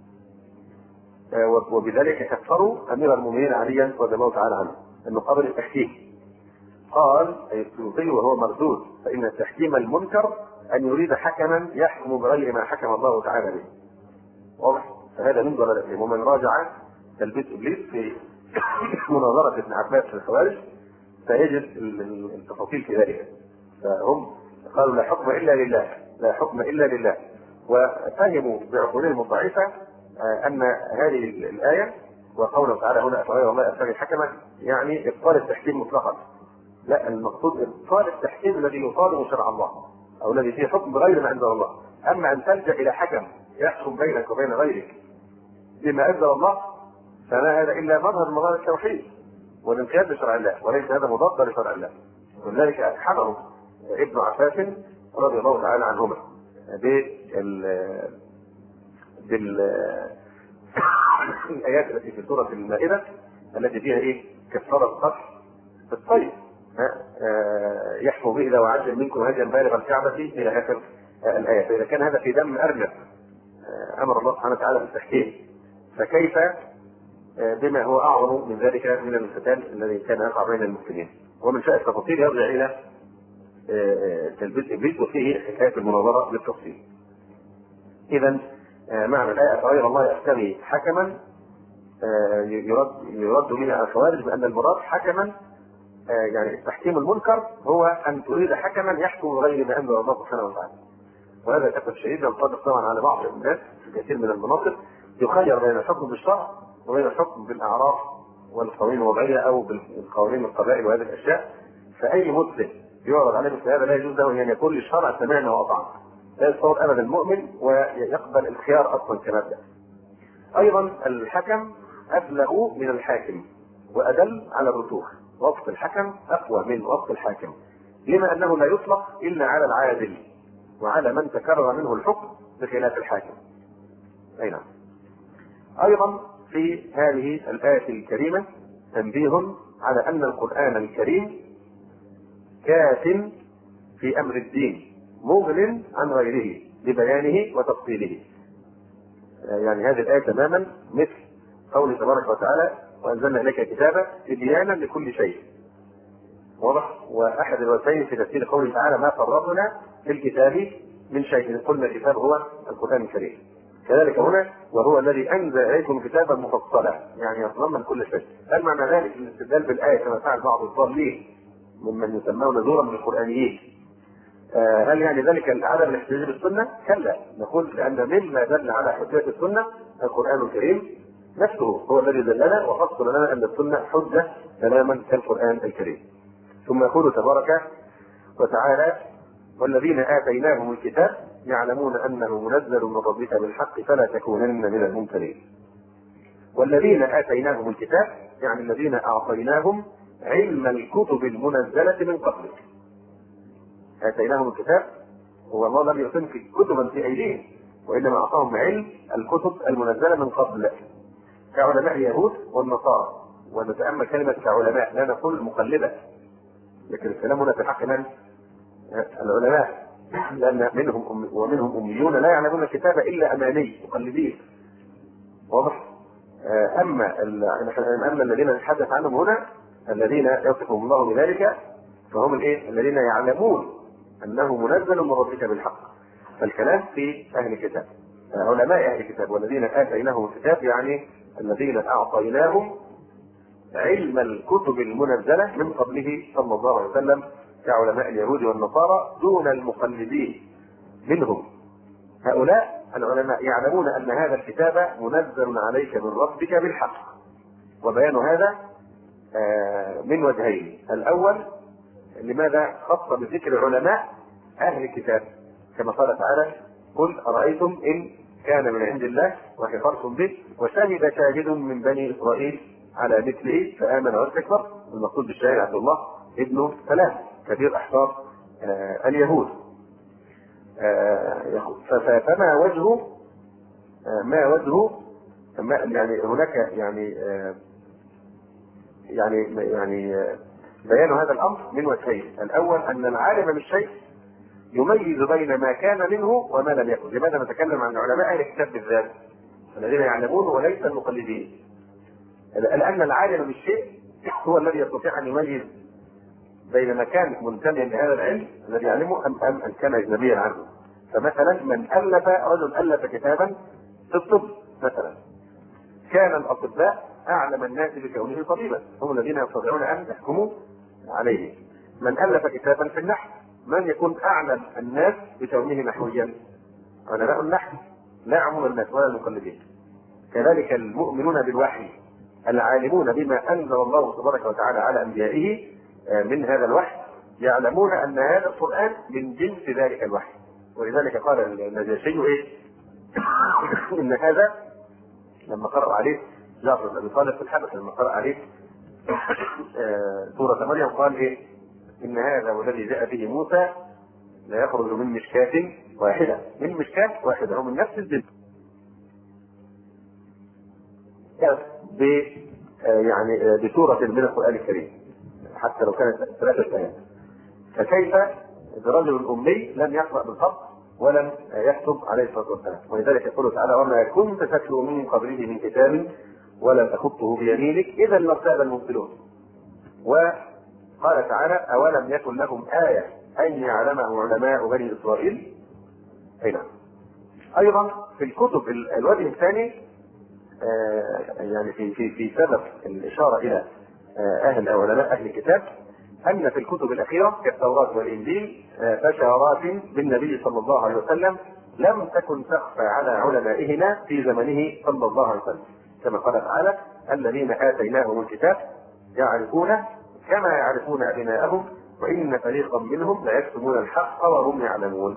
وبذلك كفروا أمير المؤمنين عليا رضي الله تعالى عنه أنه قبل التحكيم. قال أي السيوطي وهو مردود: فإن التحكيم المنكر أن يريد حكما يحكم بغير ما حكم الله تعالى به. واضح؟ فهذا من ضلالتهم. ومن راجع تلبيس إبليس في مناظرة ابن عباس في الخوارج سيجد التفاصيل في ذلك. فهم قالوا لا حكم إلا لله، لا حكم إلا لله، وفهموا بعقولهم الضعيفة أن هذه الآية وقوله تعالى هنا أفغير الله أبتغي حكما يعني إبطال التحكيم مطلقا. لا، المقصود إبطال التحكيم الذي يطالب شرع الله أو الذي فيه حكم بغير ما أنزل الله. أما أن تلجأ إلى حكم يحكم بينك وبين غيرك بما أنزل الله فما هذا إلا مظهر من مظاهر التوحيد والانقياد لشرع الله، وليس هذا مضاد لشرع الله. ولذلك أتحمه ابن عباس رضي الله تعالى عنهما الآيات التي في سورة المائدة التي فيها إيه؟ كفارة القتل في الصيد، يحفظ به إذا وعجل منكم هديا بالغ الكعبة إلى آخر الآية. فإذا كان هذا في دم أرنب أمر الله سبحانه وتعالى بالتحكيم، فكيف بما هو أعظم من ذلك من القتال الذي كان يقع بين المسلمين؟ ومن شاء التفاصيل يرجع إلى تلبيس إبليس وفيه حكاية المناظرة بالتفصيل. إذا معنى الآية أفغير الله أبتغي حكما يرد منها الخوارج بأن المراد حكما يعني التحكيم المنكر هو أن تريد حكما يحكم غير ما أنزل الله سبحانه وتعالى. وهذا للأسف الشديد ينطبق طبعا على بعض الناس في كثير من المناطق، يخير بين الحكم بالشرع وبين الحكم بالأعراف والقوانين الوضعية أو بالقوانين القبائل وهذه الأشياء. فأي مسلم يعرض عليه مثل هذا لا يجوز له أن يكون للشرع سمعنا وأطعنا، لا يتصور أبدا المؤمن ويقبل الخيار أصلا كمبدأ. أيضا الحكم أبلغ من الحاكم وأدل على الرسوخ. وصف الحكم أقوى من وصف الحاكم، لما أنه لا يطلق إلا على العادل وعلى من تكرر منه الحكم بخلاف الحاكم. أي نعم. أيضا في هذه الآية الكريمة تنبيه على أن القرآن الكريم كاف في أمر الدين مغن عن غيره ببيانه وتفصيله. يعني هذه الآية تماما مثل قوله تبارك وتعالى وأنزلنا إليك كتابا تبيانا لكل شيء. واضح؟ وأحد الوجهين في تفسير قوله تعالى ما فرطنا في الكتاب من شيء، قلنا الكتاب هو القرآن الكريم. كذلك هنا وهو الذي أنزل إليكم كتابا مفصلا يعني يتضمن كل شيء. هل معنى ذلك الاستدلال بالآية كما فعل بعض الضالين ممن يسمون نزورا من القرآنيين هل يعني ذلك عدم الاحتجاج بالسنة؟ كلا، نقول لأن مما دل على حجية السنة القرآن الكريم نفسه هو الذي دلنا وفصل لنا أن السنة حجة تماما كالقرآن الكريم. ثم يقول تبارك وتعالى والذين آتيناهم الكتاب يعلمون أنه منزل من ربك بالحق فلا تكونن من الممترين. والذين آتيناهم الكتاب يعني الذين أعطيناهم علم الكتب المنزلة من قبلك. آتيناهم الكتاب هو الله لم يعطيهم كتبا في أيديهم وإنما أعطاهم علم الكتب المنزلة من قبل كعلماء اليهود والنصارى. ونتأمل كلمة كعلماء لا نقول مقلدة، لكن الكلام هنا في حق من؟ العلماء، لأن منهم أميون لا يعلمون الكتاب إلا أماني مقلدين. واضح؟ أما الذين نتحدث عنهم هنا الذين يصفهم الله بذلك فهم الذين يعلمون أنه منزل من ربك بالحق. فالكلام في أهل الكتاب علماء أهل الكتاب والذين آتيناهم الكتاب يعني الذين أعطيناهم علم الكتب المنزلة من قبله صلى الله عليه وسلم كعلماء اليهود والنصارى دون المقلدين منهم. هؤلاء العلماء يعلمون أن هذا الكتاب منزل عليك من ربك بالحق. وبيان هذا من وجهين. الأول لماذا خص بذكر علماء أهل الكتاب كما قال تعالى قل أرأيتم إن كان من عند الله وكفرتم به وشهد شاهد من بني إسرائيل على مثله فآمن واستكبر. المقصود بالشاهد عبد الله ابن سلام كبير أحبار اليهود. فما وجهه يعني هناك يعني بيان هذا الأمر من وجهين. الأول أن العالم بالشيء يميز بين ما كان منه وما لم يكن. لماذا نتكلم عن علماء أهل الكتاب بالذات الذين يعلمون وليس المقلدين؟ لأن العالم بالشيء هو الذي يستطيع أن يميز بين ما كان منتميا لهذا العلم الذي يعلمه أم كان أجنبيا عنه. فمثلا من رجل ألف كتابا في الطب مثلا كان الأطباء أعلم الناس بكونه طبيبا، هم الذين يستطيعون أن يحكموا عليه. من ألف كتابا في النحو من يكون أعلم الناس بكونه نحويا؟ علماء النحو لا عموم الناس ولا المقلدين. كذلك المؤمنون بالوحي العالمون بما أنزل الله تبارك وتعالى على أنبيائه من هذا الوحي يعلمون أن هذا القرآن من جنس ذلك الوحي. ولذلك قال النجاشي إيه؟ إن هذا لما قرأ عليه جعفر بن أبي طالب في الحبس، لما قرأ عليه سورة مريم قال إيه؟ إن هذا والذي جاء به موسى لا يخرج من مشكاة واحدة، من مشكاة واحدة، هو من نفس الجنس. يعني بسورة من القرآن الكريم حتى لو كانت 3 آيات. فكيف برجل أمي لم يقرأ بالخط ولم يكتب عليه الصلاة والسلام؟ ولذلك يقول تعالى: وما كنت تتلو من قبله من كتاب ولم تخطه بيمينك إذا لارتاب المبطلون. وقال تعالى: أولم يكن لهم آية أن يعلمه علماء بني إسرائيل. هنا أيضا في الكتب الوجه الثاني يعني في سبب الإشارة إلى أهل أو علماء أهل الكتاب أن في الكتب الأخيرة كالتوراة والإنجيل بشارات بالنبي صلى الله عليه وسلم لم تكن تخفى على علمائهما في زمنه صلى الله عليه وسلم، كما قال تعالى: الذين آتيناهم الكتاب يعرفونه كما يعرفون أبناءهم وإن فريقا منهم ليكتمون الحق وهم يعلمون.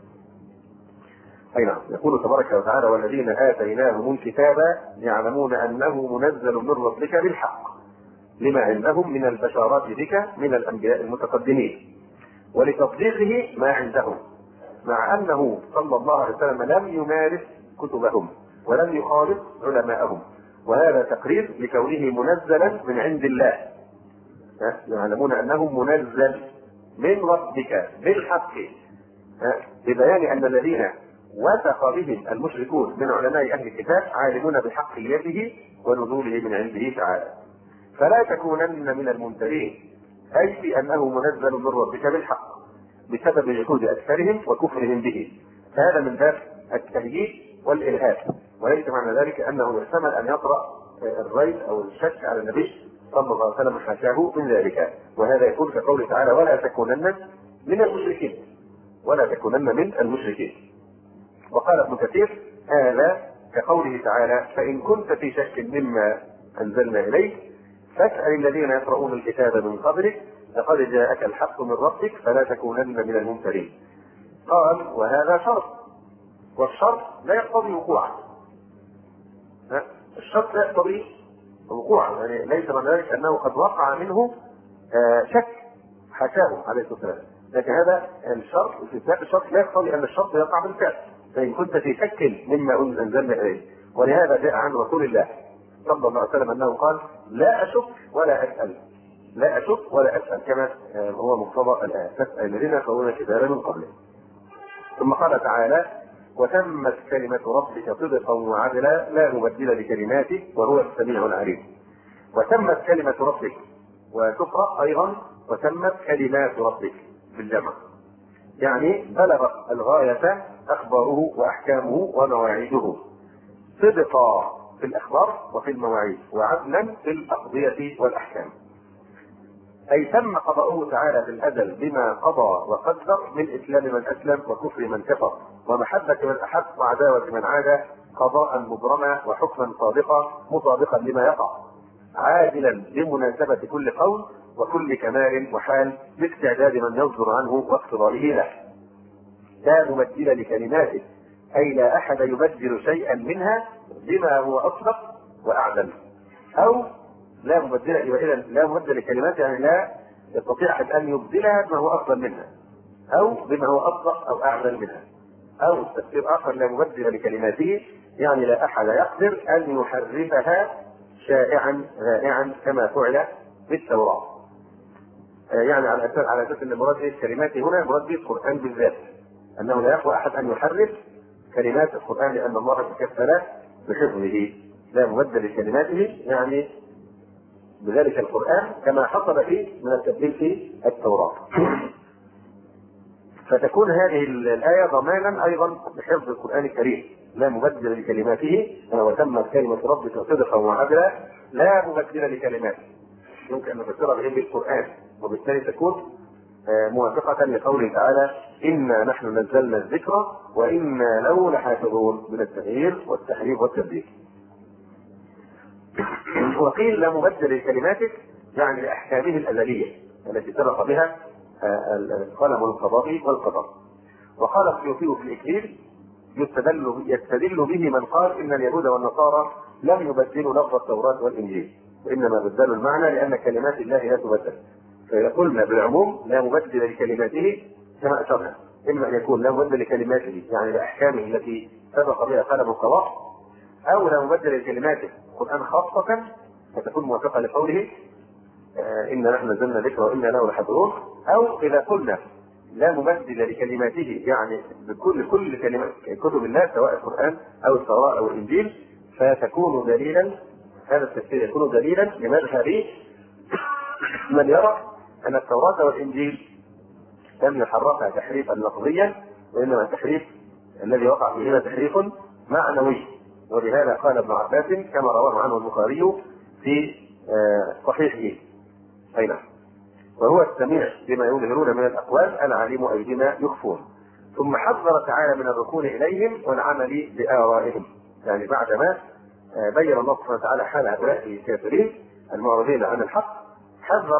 أي نعم. يقول تبارك وتعالى: والذين آتيناهم الكتاب يعلمون أنه منزل من ربك بالحق لما عندهم من البشارات بك من الأنبياء المتقدمين ولتصديقه ما عندهم، مع أنه صلى الله عليه وسلم لم يمارس كتبهم ولم يخالط علماءهم، وهذا تقرير لكونه منزلا من عند الله. يعلمون أنه منزل من ربك بالحق، ببيان أن الذين وثق بهم المشركون من علماء أهل الكتاب عالمون بحقيته ونزوله من عنده تعالى، فلا تكونن من الممترين، أي في أنه منزل من ربك بالحق بسبب جحود أكثرهم وكفرهم به. هذا من باب التهييج والإلهاب، وليس معنى ذلك أنه يحتمل أن يقرأ الريب أو الشك على النبي صلى الله عليه وسلم حاشاه من ذلك. وهذا يكون كقوله تعالى: ولا تكونن من المشركين، ولا تكونن من المشركين. وقال ابن كثير: هذا كقوله تعالى: فإن كنت في شك مما أنزلنا إليك فاسأل الذين يقرؤون الكتاب من قبلك لقد جاءك الحق من ربك فلا تكونن من الممترين. قال: وهذا شرط، والشرط لا يقتضي وقوعا. الشرط لا يقتضي وقوعا، يعني ليس من ذلك أنه قد وقع منه شك حاشاه عليه الصلاة والسلام، لكن هذا الشرط استثناء الشرط لا يقتضي أن الشرط يقع بالفعل. فإن كنت في شك مما أنزلنا إليه، ولهذا جاء عن رسول الله صلى الله عليه وسلم أنه قال: لا أشك ولا أسأل، لا أشك ولا أسأل، كما هو مقتضى الآية: فاسأل الذين يقرؤون الكتاب من قبله. ثم قال تعالى: وتمت كلمة ربك صدقا وعدلا لا مبدل لكلماته وهو السميع العليم. وتمت كلمة ربك، وتقرأ أيضا وتمت كلمات ربك بالجمع، يعني بلغت الغاية أخباره وأحكامه ومواعيده، صدقا في الأخبار وفي المواعيد وعدلا في الأقضية والأحكام. أي تم قضاؤه تعالى في الأزل بما قضى وقدر من إسلام من أسلم وكفر من كفر ومحبة من أحب وعداوة من عادى، قضاء مبرما وحكما صادقا مطابقا لما يقع، عادلا بمناسبة كل قول وكل كمال وحال باستعداد من يصدر عنه واقتضائه له، لا مبدل لكلماته، أي لا أحد يبدل شيئا منها بما هو أصدق وأعلم، أو لا مبدل لكلماته، يعني لا يستطيع أحد أن يبدلها بما هو أفضل منها أو بما هو أصدق أو أعلم منها. أو تفسير آخر: لا مبدل لكلماته، يعني لا أحد يقدر أن يحرفها شائعا رائعا كما فعل بالتوراة. يعني على أساس أن مراد كلماته هنا مراد القرآن بالذات، أنه لا يقوى أحد أن يحرف كلمات القرآن لأن الله تكفل بحفظه. لا مبدل لكلماته يعني بذلك القرآن كما حصل فيه من التبديل في التوراة. فتكون هذه الآية ضمانا أيضا بحفظ القرآن الكريم، لا مبدل لكلماته، وتمت كلمة ربك صدقا وعدلا لا مبدل لكلماته. يمكن أن نفسرها بهم القرآن، وبالتالي تكون موافقة لقوله تعالى: إنا نحن نزلنا الذكر وإنا له لحافظون، من التغيير والتحريف والتبديل. وقيل لا مبدل لكلماته يعني لأحكامه الأزلية التي سبق بها القلم القضائي والقدر. وقال السيوطي في الإكليل يستدل به من قال إن اليهود والنصارى لم يبدلوا لفظ التوراة والإنجيل، وإنما بدلوا المعنى لأن كلمات الله لا تبدل. فإذا قلنا بالعموم لا مبدل لكلماته كما أشرنا، إما أن يكون لا مبدل لكلماته يعني لأحكامه التي سبق بها قلم القضاء، أو لا مبدل لكلماته القرآن خاصة فتكون موافقة لقوله إنا نحن نزلنا ذكر وإنا له لحافظون. أو إذا قلنا لا مبدل لكلماته يعني بكل كلمات كتب الله سواء القرآن أو التوراة أو الإنجيل، فتكون دليلا، هذا التفسير يكون دليلا لمذهب من يرى أن التوراة والإنجيل لم يحرفها تحريفا لفظيا، وإنما التحريف الذي وقع فيه تحريف معنوي. ولهذا قال ابن عباس كما رواه عنه البخاري في صحيحه أين وهو السميع بما يظهرون من الأقوال العليم أي بما يخفون. ثم حذر تعالى من الركون إليهم والعمل بآرائهم، يعني بعدما بين الله سبحانه وتعالى حال هؤلاء الكافرين المعرضين عن الحق حذر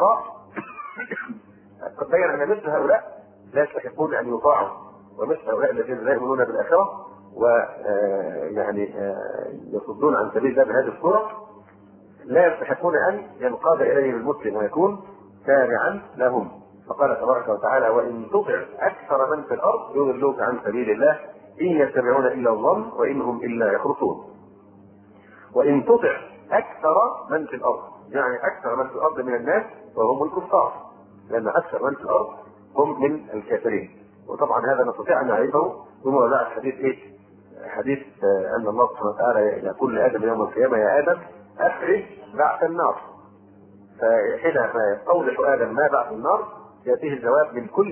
قد بين أن مثل هؤلاء لا يستحقون أن يطاعوا، ومثل هؤلاء الذين لا يؤمنون بالآخرة ويعني يصدون عن سبيل الله بهذه الصورة لا يستحقون أن ينقاد إليهم المسلم ويكون تابعا لهم. فقال تبارك وتعالى وإن تطع أكثر من في الأرض يضلوك عن سبيل الله إن يتبعون إلا الظن وإن هم إلا يخرصون. وإن تطع أكثر من في الأرض يعني أكثر من في الأرض من الناس وهم الكفار، لأن أكثر من في الأرض هم من الكافرين. وطبعا هذا نستطيع أن نعرفه بمراجعة حديث أن الله سبحانه وتعالى يقول لآدم يوم القيامة يا آدم أخرج بعث النار، فحينما يستوضح آدم ما بعث النار يأتيه الجواب من كل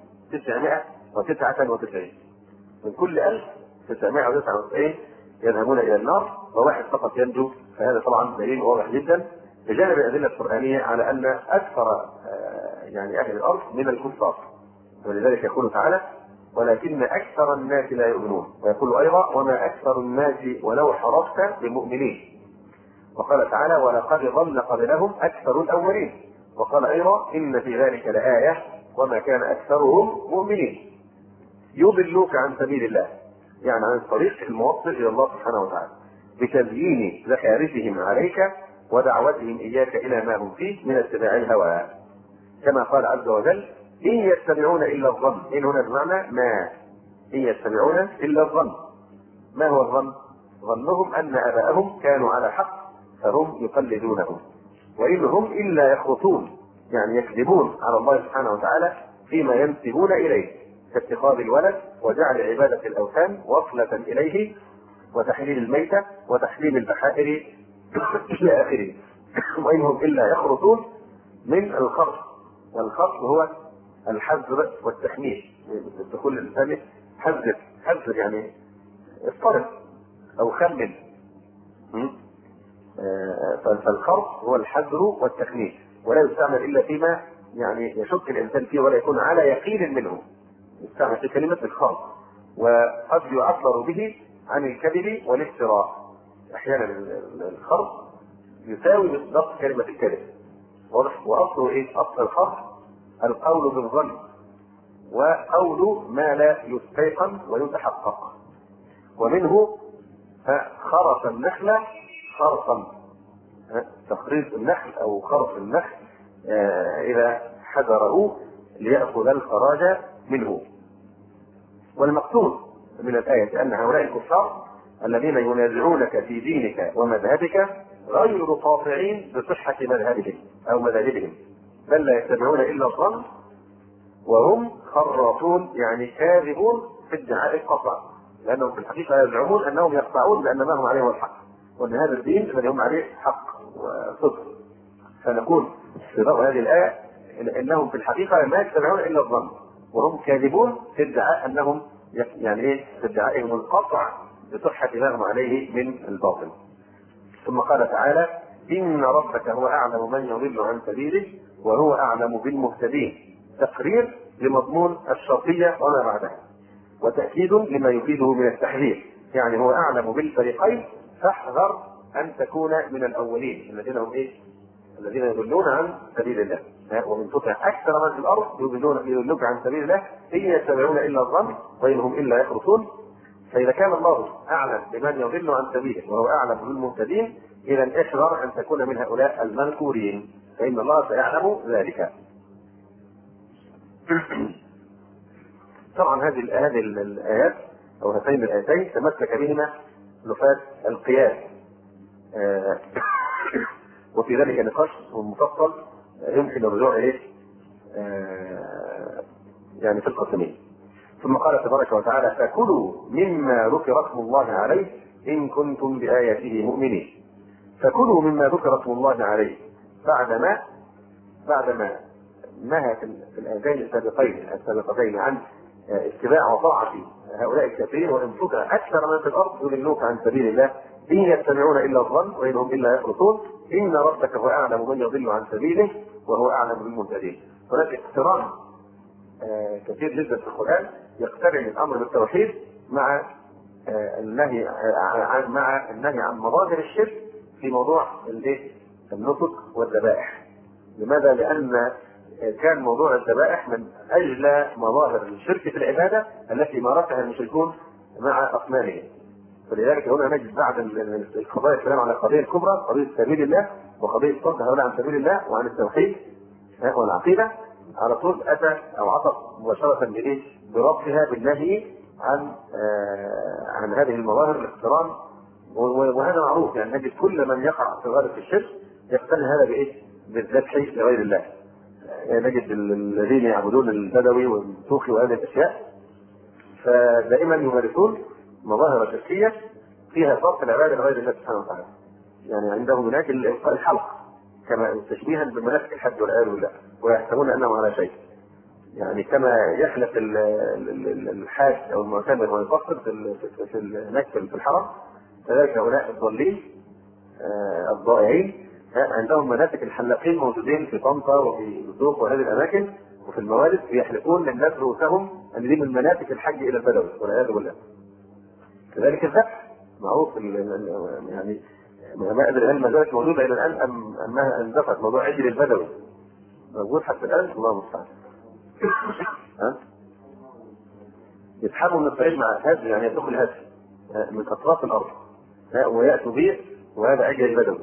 1999 من كل 1999 يذهبون إلى النار وواحد فقط ينجو. فهذا طبعا دليل واضح جدا بجانب الأدلة القرآنية على أن أكثر يعني أهل الأرض من الكفار. ولذلك يقول تعالى ولكن أكثر الناس لا يؤمنون، ويقول أيضا وما أكثر الناس ولو حرصت بمؤمنين. وقال تعالى ولقد ضل قبلهم أكثر الأولين. وقال أيضا إن في ذلك لآية وما كان أكثرهم مؤمنين. يضلوك عن سبيل الله يعني عن الطريق الموصل إلى الله سبحانه وتعالى بتزيين زخارفهم عليك ودعوتهم إياك إلى ما هم فيه من اتباع الهوى، كما قال عز وجل إن يتبعون إلا الظن. إن هنا بمعنى ما، إن يتبعون إلا الظن. ما هو الظن؟ ظنهم أن آباءهم كانوا على حق فهم يقلدونهم، وإن هم إلا يخرصون يعني يكذبون على الله سبحانه وتعالى فيما ينسبون إليه كاتخاذ الولد وجعل عبادة الأوثان وصلة إليه وتحليل الميتة وتحليل البحائر إلى آخره. وإن هم إلا يخرصون من الخرص، والخرص هو الحذر والتخميس. تقول الإنسان حذر يعني اضطرب أو خمن. فالخرص هو الحذر والتخميس، ولا يستعمل إلا فيما يعني يشك الإنسان فيه ولا يكون على يقين منه، يستعمل في كلمة الخرص. وقد يعبر به عن الكذب والافتراء. أحيانا الخرص يساوي بالضبط كلمة الكذب. وأصله إيه؟ أصل الخرص القول بالظن وقول ما لا يستيقن ويتحقق. ومنه خرص النخل خرصا، تخريص النخل أو خرص النخل إذا حذره ليأخذ الخراج منه. والمقصود من الآية أن هؤلاء الكفار الذين ينازعونك في دينك ومذهبك غير قاطعين بصحة مذهبهم أو مذاهبهم، بل لا يتبعون إلا الظن وهم خراصون يعني كاذبون في ادعاء القطع، لأنهم في الحقيقة يزعمون أنهم يقطعون بأن ما هم عليه هو الحق، وأن هذا الدين الذي هم عليه حق وصدق. فنقول في ضوء هذه الآية إنهم في الحقيقة ما يتبعون إلا الظن وهم كاذبون في ادعاء أنهم يعني إيه في ادعائهم القطع بصحة ما هم عليه من الباطل. ثم قال تعالى إن ربك هو أعلم من يضل عن سبيله وهو أعلم بالمهتدين، تقرير لمضمون الشرطية وما بعدها وتأكيد لما يفيده من التحذير، يعني هو أعلم بالفريقين فاحذر ان تكون من الاولين الذين هم الذين يضلون عن سبيل الله. ومن تطع اكثر من في الارض يضلوك عن سبيل الله ان يتبعون الا الظن وان هم الا يخرصون. فاذا كان الله اعلم بمن يضل عن سبيله وهو اعلم بالمهتدين، اذا احذر ان تكون من هؤلاء المنكورين، فان الله سيعلم ذلك. طبعا هذه الايات او هاتين الايتين تمسك بهما نفاة القياس، وفي ذلك نقاش مفصل يمكن الرجوع اليه يعني في القسمين. ثم قال تبارك وتعالى: فكلوا مما ذكر اسم الله عليه ان كنتم باياته مؤمنين. فكلوا مما ذكر اسم الله عليه بعدما نهى في الايتين السابقتين عن اتباع وطاعه هؤلاء الكافرين، وان تطع اكثر من في الارض يضلوك عن سبيل الله ان يتبعون الا الظن وان هم الا يخرصون ان ربك هو اعلم من يضل عن سبيله وهو اعلم بالمهتدين. هناك اقتران كثير جدا في القران يقترن الامر بالتوحيد مع النهي عن مظاهر الشرك في موضوع النسك والذبائح. لماذا؟ لان كان موضوع الذبائح من اجل مظاهر الشرك في العباده التي مارسها المشركون مع اصنامهم. فلذلك هنا نجد بعد القضايا الكلام على القضيه الكبرى، قضيه سبيل الله وقضيه صد هؤلاء عن سبيل الله وعن التوحيد والعقيده، على طول اتى او عطف مباشره بربطها بالنهي عن هذه المظاهر الاقتران. وهذا معروف، يعني نجد كل من يقع في غالب الشرك يقترن هذا بالذبح لغير الله. نجد الذين يعبدون البدوي والسوخي وهذه الاشياء فدائما يمارسون مظاهر شركيه فيها صرف العباده لغير الله سبحانه وتعالى. يعني عندهم هناك الحلق كما تشبيها بمناسك الحج والعياذ بالله، ويحسبون انهم على شيء. يعني كما يحلف الحاج او المعتمر ويفكر هناك في الحرم، كذلك هؤلاء الضالين الضائعين عندهم مناسك الحلاقين موجودين في طنطا وفي السوق وهذه الاماكن وفي الموالد، يحلقون للناس رؤوسهم ان دي من مناسك الحج الى البدوي والعياذ بالله. كذلك الذبح معروف، يعني ما ادري هل ما زالت موجوده الى الان ام انها اندثرت. موضوع عجل البدوي موجود حتى الان، الله المستعان. يسحبوا من الصعيد مع الهز، يعني يدخل الهز من اطراف الارض وياتوا به، وهذا عجل البدوي.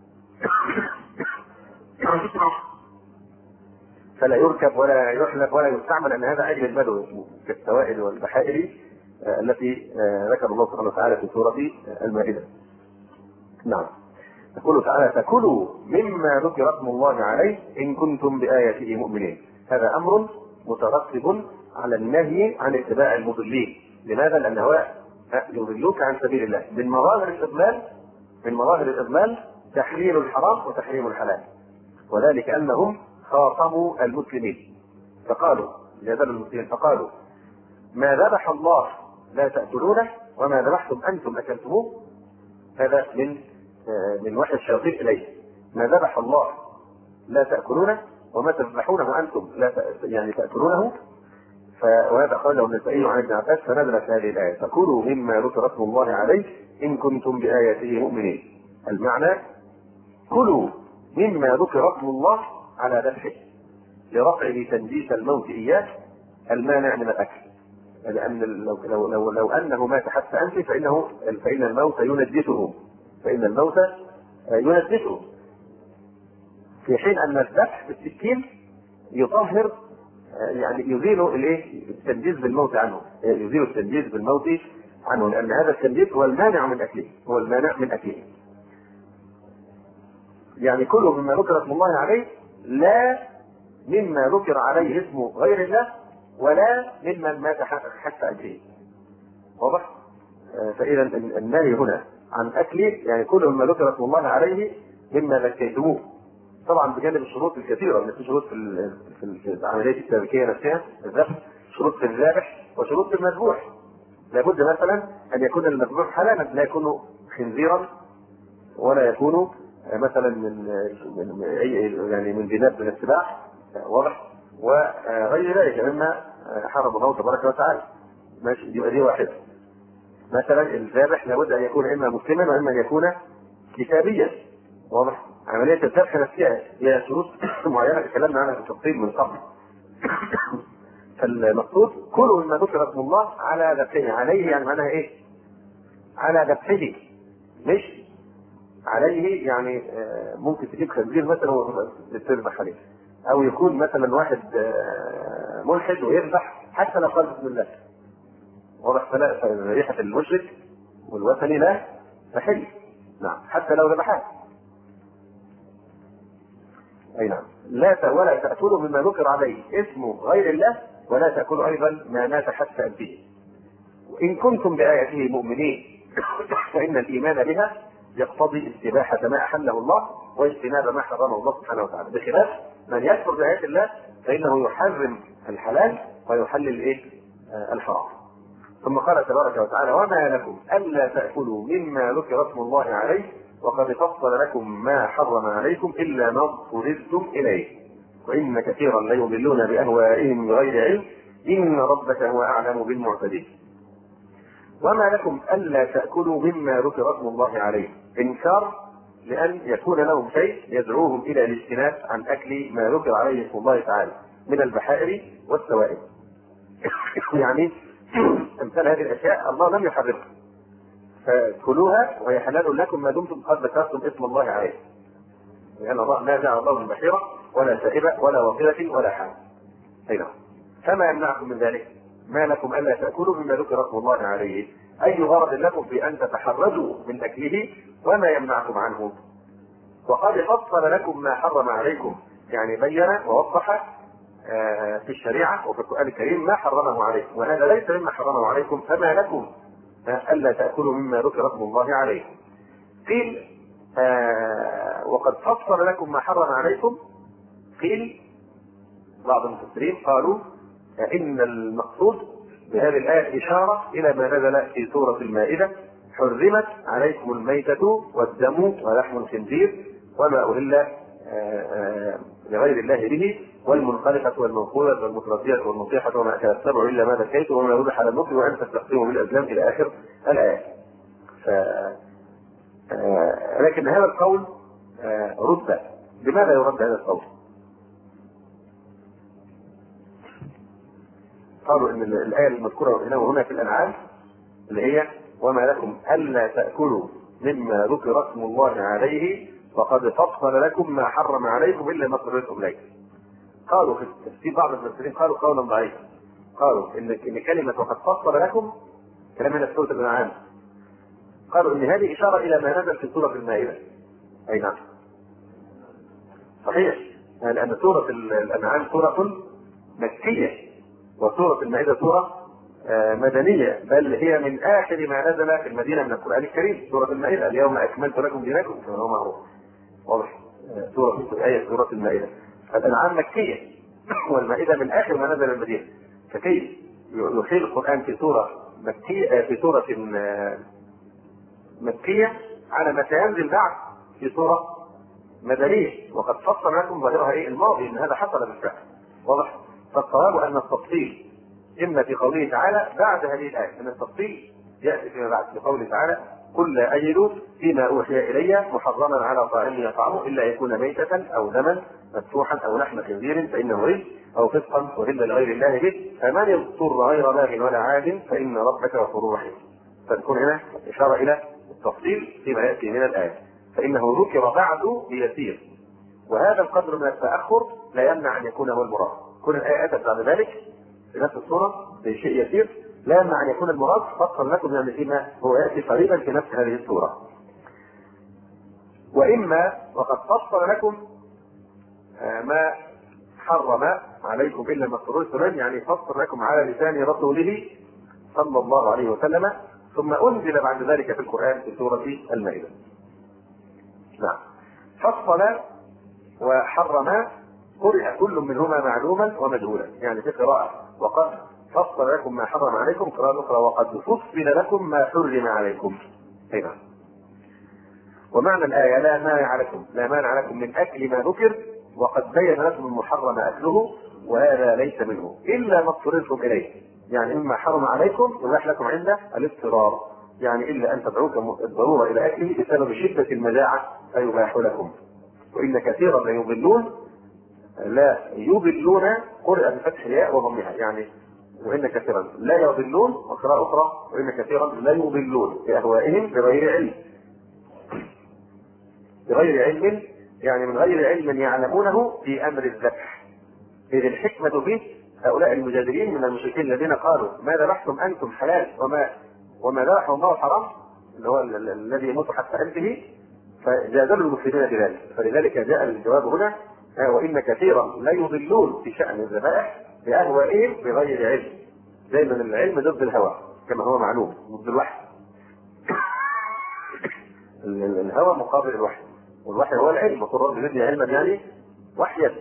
فلا يركب ولا يحلق ولا يستعمل، ان هذا عجل البدوي كالسوائل والبحائر التي ذكر الله سبحانه وتعالى في سوره المائده. نعم، يقول تعالى: فكلوا مما ذكر اسم الله عليه ان كنتم باياته مؤمنين. هذا امر مترتب على النهي عن اتباع المضلين. لماذا؟ لانه يضلوك عن سبيل الله. من مظاهر الاضلال تحليل الحرام وتحريم الحلال، وذلك انهم خاصموا المسلمين فقالوا جادلوا المسلمين فقالوا: ما ذبح الله لا تأكلونه وما ذبحتم انتم اكلتموه. هذا من وحي الشياطين اليه. ما ذبح الله لا تأكلونه وما تذبحونه انتم لا يعني تأكلونه. وهذا قاله النسائي عن ابن عباس فنزلت هذه الايه: فكلوا مما ذكر اسم الله عليه ان كنتم باياته مؤمنين. المعنى: كلوا مما ذكر اسم الله على ذبحه لرفعه تنجيس الموت اياه المانع من الاكل. لان لو انه مات حتى انت فان الموت ينجسه، في حين ان الذبح بالسكين يطهر، يعني يزيل التنجيز بالموت عنه، لان هذا التنجيز هو المانع من اكله. يعني كل مما ذكر اسم الله عليه، لا مما ذكر عليه اسم غير الله ولا ممن مات حتى اجله. واضح؟ فاذا النهي هنا عن اكله يعني كل مما ذكر اسم الله عليه مما ذكيتموه، طبعا بجانب الشروط الكثيره، لان في شروط في العمليه التركيه نفسها الذبح، شروط في الذابح وشروط في المذبوح. لابد مثلا ان يكون المذبوح حلالا، لا يكون خنزيرا ولا يكون مثلا من ذناب من السباع، واضح، وغير ذلك مما حرم الله تبارك وتعالى. ماشي، دي واحده. مثلا الذابح لابد ان يكون اما مسلما واما ان يكون كتابيا. واضح؟ عملية الذبح نفسها هي شروط معينة تكلمنا عنها بالتفصيل من قبل. فالمقصود كلوا مما ذكر اسم الله على ذبحه. عليه يعني معناها ايه؟ على ذبحه، مش عليه يعني ممكن تجيب خنزير مثلا وتذبح عليه، او يكون مثلا واحد ملحد ويذبح حتى لو قال بسم الله. واضح؟ فلا، ريحة المشرك والوثني لا تحل، نعم، حتى لو ذبحها. اي نعم. ولا تأكلوا مما ذكر عليه اسم غير الله، ولا تأكلوا ايضا ما مات حتى به. وان كنتم بآياته مؤمنين فإن الإيمان بها يقتضي استباحة ما أحله الله واجتناب ما حرمه الله سبحانه وتعالى، بخلاف من يكفر بآيات الله فإنه يحرم الحلال ويحلل الحرام. ثم قال تبارك وتعالى: وما لكم ألا تأكلوا مما ذكر اسم الله عليه وقد فصل لكم ما حرم عليكم إلا ما اضطررتم إليه وإن كثيرا ليضلون بأهوائهم بغير علم إن ربك هو أعلم بالمعتدين. وما لكم ألا تأكلوا مما ذكر اسم الله عليه، إنكار لأن يكون لهم شيء يدعوهم إلى الاجتناب عن أكل ما ذكر عليه اسم الله تعالى من البحائر والسوائل. يعني أمثال هذه الأشياء الله لم يحرمها فكلوها وهي حلال لكم ما دمتم قد ذكرتم اسم الله عليه، لأن الله ما جعل الله من بحيرة ولا سائبة ولا وصلة ولا حام. فما يمنعكم من ذلك؟ ما لكم ألا تأكلوا مما ذكر اسم الله عليه، أي غرض لكم في أن تتحرجوا من أكله وما يمنعكم عنه؟ وقد فصل لكم ما حرم عليكم، يعني بين ووضح في الشريعة وفي القرآن الكريم ما حرمه عليكم، وهذا ليس مما حرمه عليكم، فما لكم ألا تأكلوا مما ذكر اسم الله عليه. قيل وقد فصل لكم ما حرم عليكم، قيل بعض المفسرين قالوا إن المقصود بهذه الآية إشارة إلى ما نزل في سورة المائدة: حرمت عليكم الميتة والدم ولحم الخنزير وما أهل لغير الله به والمنخلقة والموقوذة والمتردية والنصيحة وما أكل السبع إلا ما ذكيتم وما ذبح على النصب وأن تستقسموا بالأزلام إلى آخر الآية. لكن هذا القول رد. لماذا يرد هذا القول؟ قالوا ان الايه المذكوره هنا في الانعام اللي هي: وما لكم الا تاكلوا مما ذكر اسم الله عليه وقد فصل لكم ما حرم عليكم الا ما اضطررتم اليه. قالوا في بعض المفسرين قالوا قولا ضعيفا، قالوا ان كلمه وقد فصل لكم كلام هنا في سوره الانعام، قالوا ان هذه اشاره الى ما نزل في سوره المائده. اي نعم صحيح، لان سوره الانعام سوره مكيه وسورة المائدة سورة مدنية، بل هي من آخر ما نزل في المدينة من القرآن الكريم. سورة المائدة: اليوم أكملت لكم دينكم كما هو معروف. واضح؟ سورة المائدة. الأنعام مكية والمائدة من آخر ما نزل المدينة، فكيف يحيل القرآن في سورة مكية في سورة مكية على ما سينزل بعد في سورة مدنية وقد فصل لكم ظاهرها الماضي ان هذا حصل بالفعل. واضح؟ فالصواب ان التفصيل اما في قوله تعالى بعد هذه الايه، ان التفصيل ياتي فيما بعد في قوله تعالى: قل لا اجد فيما اوحي الي محرما على طاعم يطعمه الا يكون ميتة او دما مسفوحا او لحم خنزير فانه رجس او فسقا اهل لغير الله به فمن اضطر غير باغ ولا عاد فان ربك غفور رحيم. فتكون هنا اشاره الى التفصيل فيما ياتي من الايه، فانه ذكر بعد بيسير، وهذا القدر من التاخر لا يمنع ان يكون هو المراد. كل الايه اتت بعد ذلك في نفس الصوره بشيء يسير لا يمنع ان يكون المراد فصل لكم يعني فيما هو ياتي قريبا في نفس هذه الصوره. واما وقد فصل لكم ما حرم عليكم الا ما اضطررتم اليه، يعني فصل لكم على لسان رسوله صلى الله عليه وسلم، ثم انزل بعد ذلك في القران في سوره المائده. نعم، فصل وحرم قرئ كل منهما معلوما ومجهولا، يعني في قراءه وقد فصل لكم ما حرم عليكم، قراءه اخرى وقد فصل لكم ما حرم عليكم. هنا ومعنى الايه لا مانع لكم من اكل ما ذكر وقد بين لكم المحرم اكله وهذا ليس منه الا ما اضطررتم اليه، يعني مما حرم عليكم يباح لكم عند الاضطرار، يعني إلا أن تدعوكم الضرورة إلى أكله بسبب شدة المجاعة فيباح لكم. وإن كثيرا لا يضلون قرئ بفتح الياء وضمها، يعني وإن كثيرا لا يضلون، وقراءة أخرى وإن كثيرا لا يضلون بأهوائهم بغير علم. بغير علم يعني من غير علم يعلمونه في أمر الذبح. إذ الحكمة فيه هؤلاء المجادلين من المشركين الذين قالوا ما ذبحتم أنتم حلال وما ذبحه الله حرام، اللي هو الذي يموت حتى أنفه، فجادلوا المسلمين بذلك. فلذلك جاء الجواب هنا وإن كثيرا لا يضلون في شأن الذبائح بأهوائهم بغير علم. دائما العلم ضد الهوى كما هو معلوم، ضد الوحي. الهوى مقابل الوحي، والوحي هو العلم، وقل رب زدني علما يعني وحيا.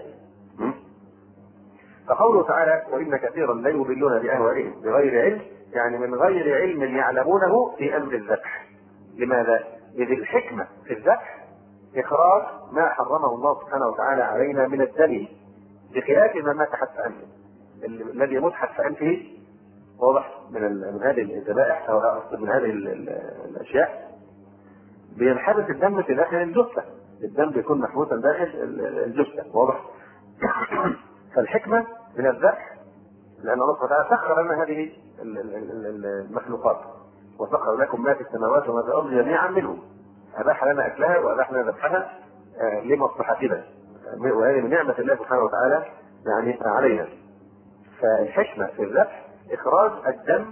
فقوله تعالى وإن كثيرا لا يضلون بأهوائهم بغير علم، يعني من غير علم يعلمونه في أمر الذبح. لماذا؟ إذ الحكمة في الذبح إخراج ما حرمه الله سبحانه وتعالى علينا من الدم، بخلاف ما مات حتى أنفه. الذي يموت حتى أنفه واضح من هذه الذبائح أو من هذه الأشياء بينحبس الدم في داخل الجثة، الدم بيكون محبوسا داخل الجثة، واضح. فالحكمة من الذبح لأن الله سبحانه وتعالى سخر لنا هذه المخلوقات، وسخر لكم ما في السماوات وما في الأرض جميعا منه، أباح لنا أكلها وأباح لنا ذبحها لمصلحتنا، وهذه من نعمة الله سبحانه وتعالى يعني علينا. فالحكمة في الذبح إخراج الدم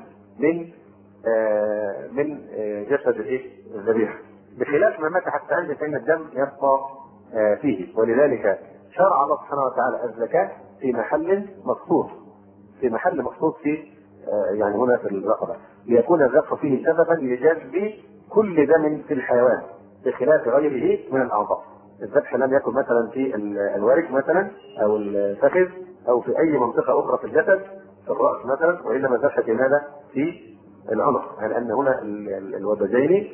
من جسد الذبيحة، بخلاف ما مات حتى أنت فإن الدم يبقى فيه. ولذلك شرع الله سبحانه وتعالى الزكاة في محل مخصوص، في يعني هنا في الرقبة، ليكون الذبح فيه سببا لجذب كل دم في الحيوان بخلاف غيره من الأعضاء. الذبح لم يكن مثلا في الورك مثلا أو الفخذ أو في أي منطقة أخرى في الجسد، في الرأس مثلا، وإنما الذبح في ماذا؟ في العنق، لأن هنا الودجين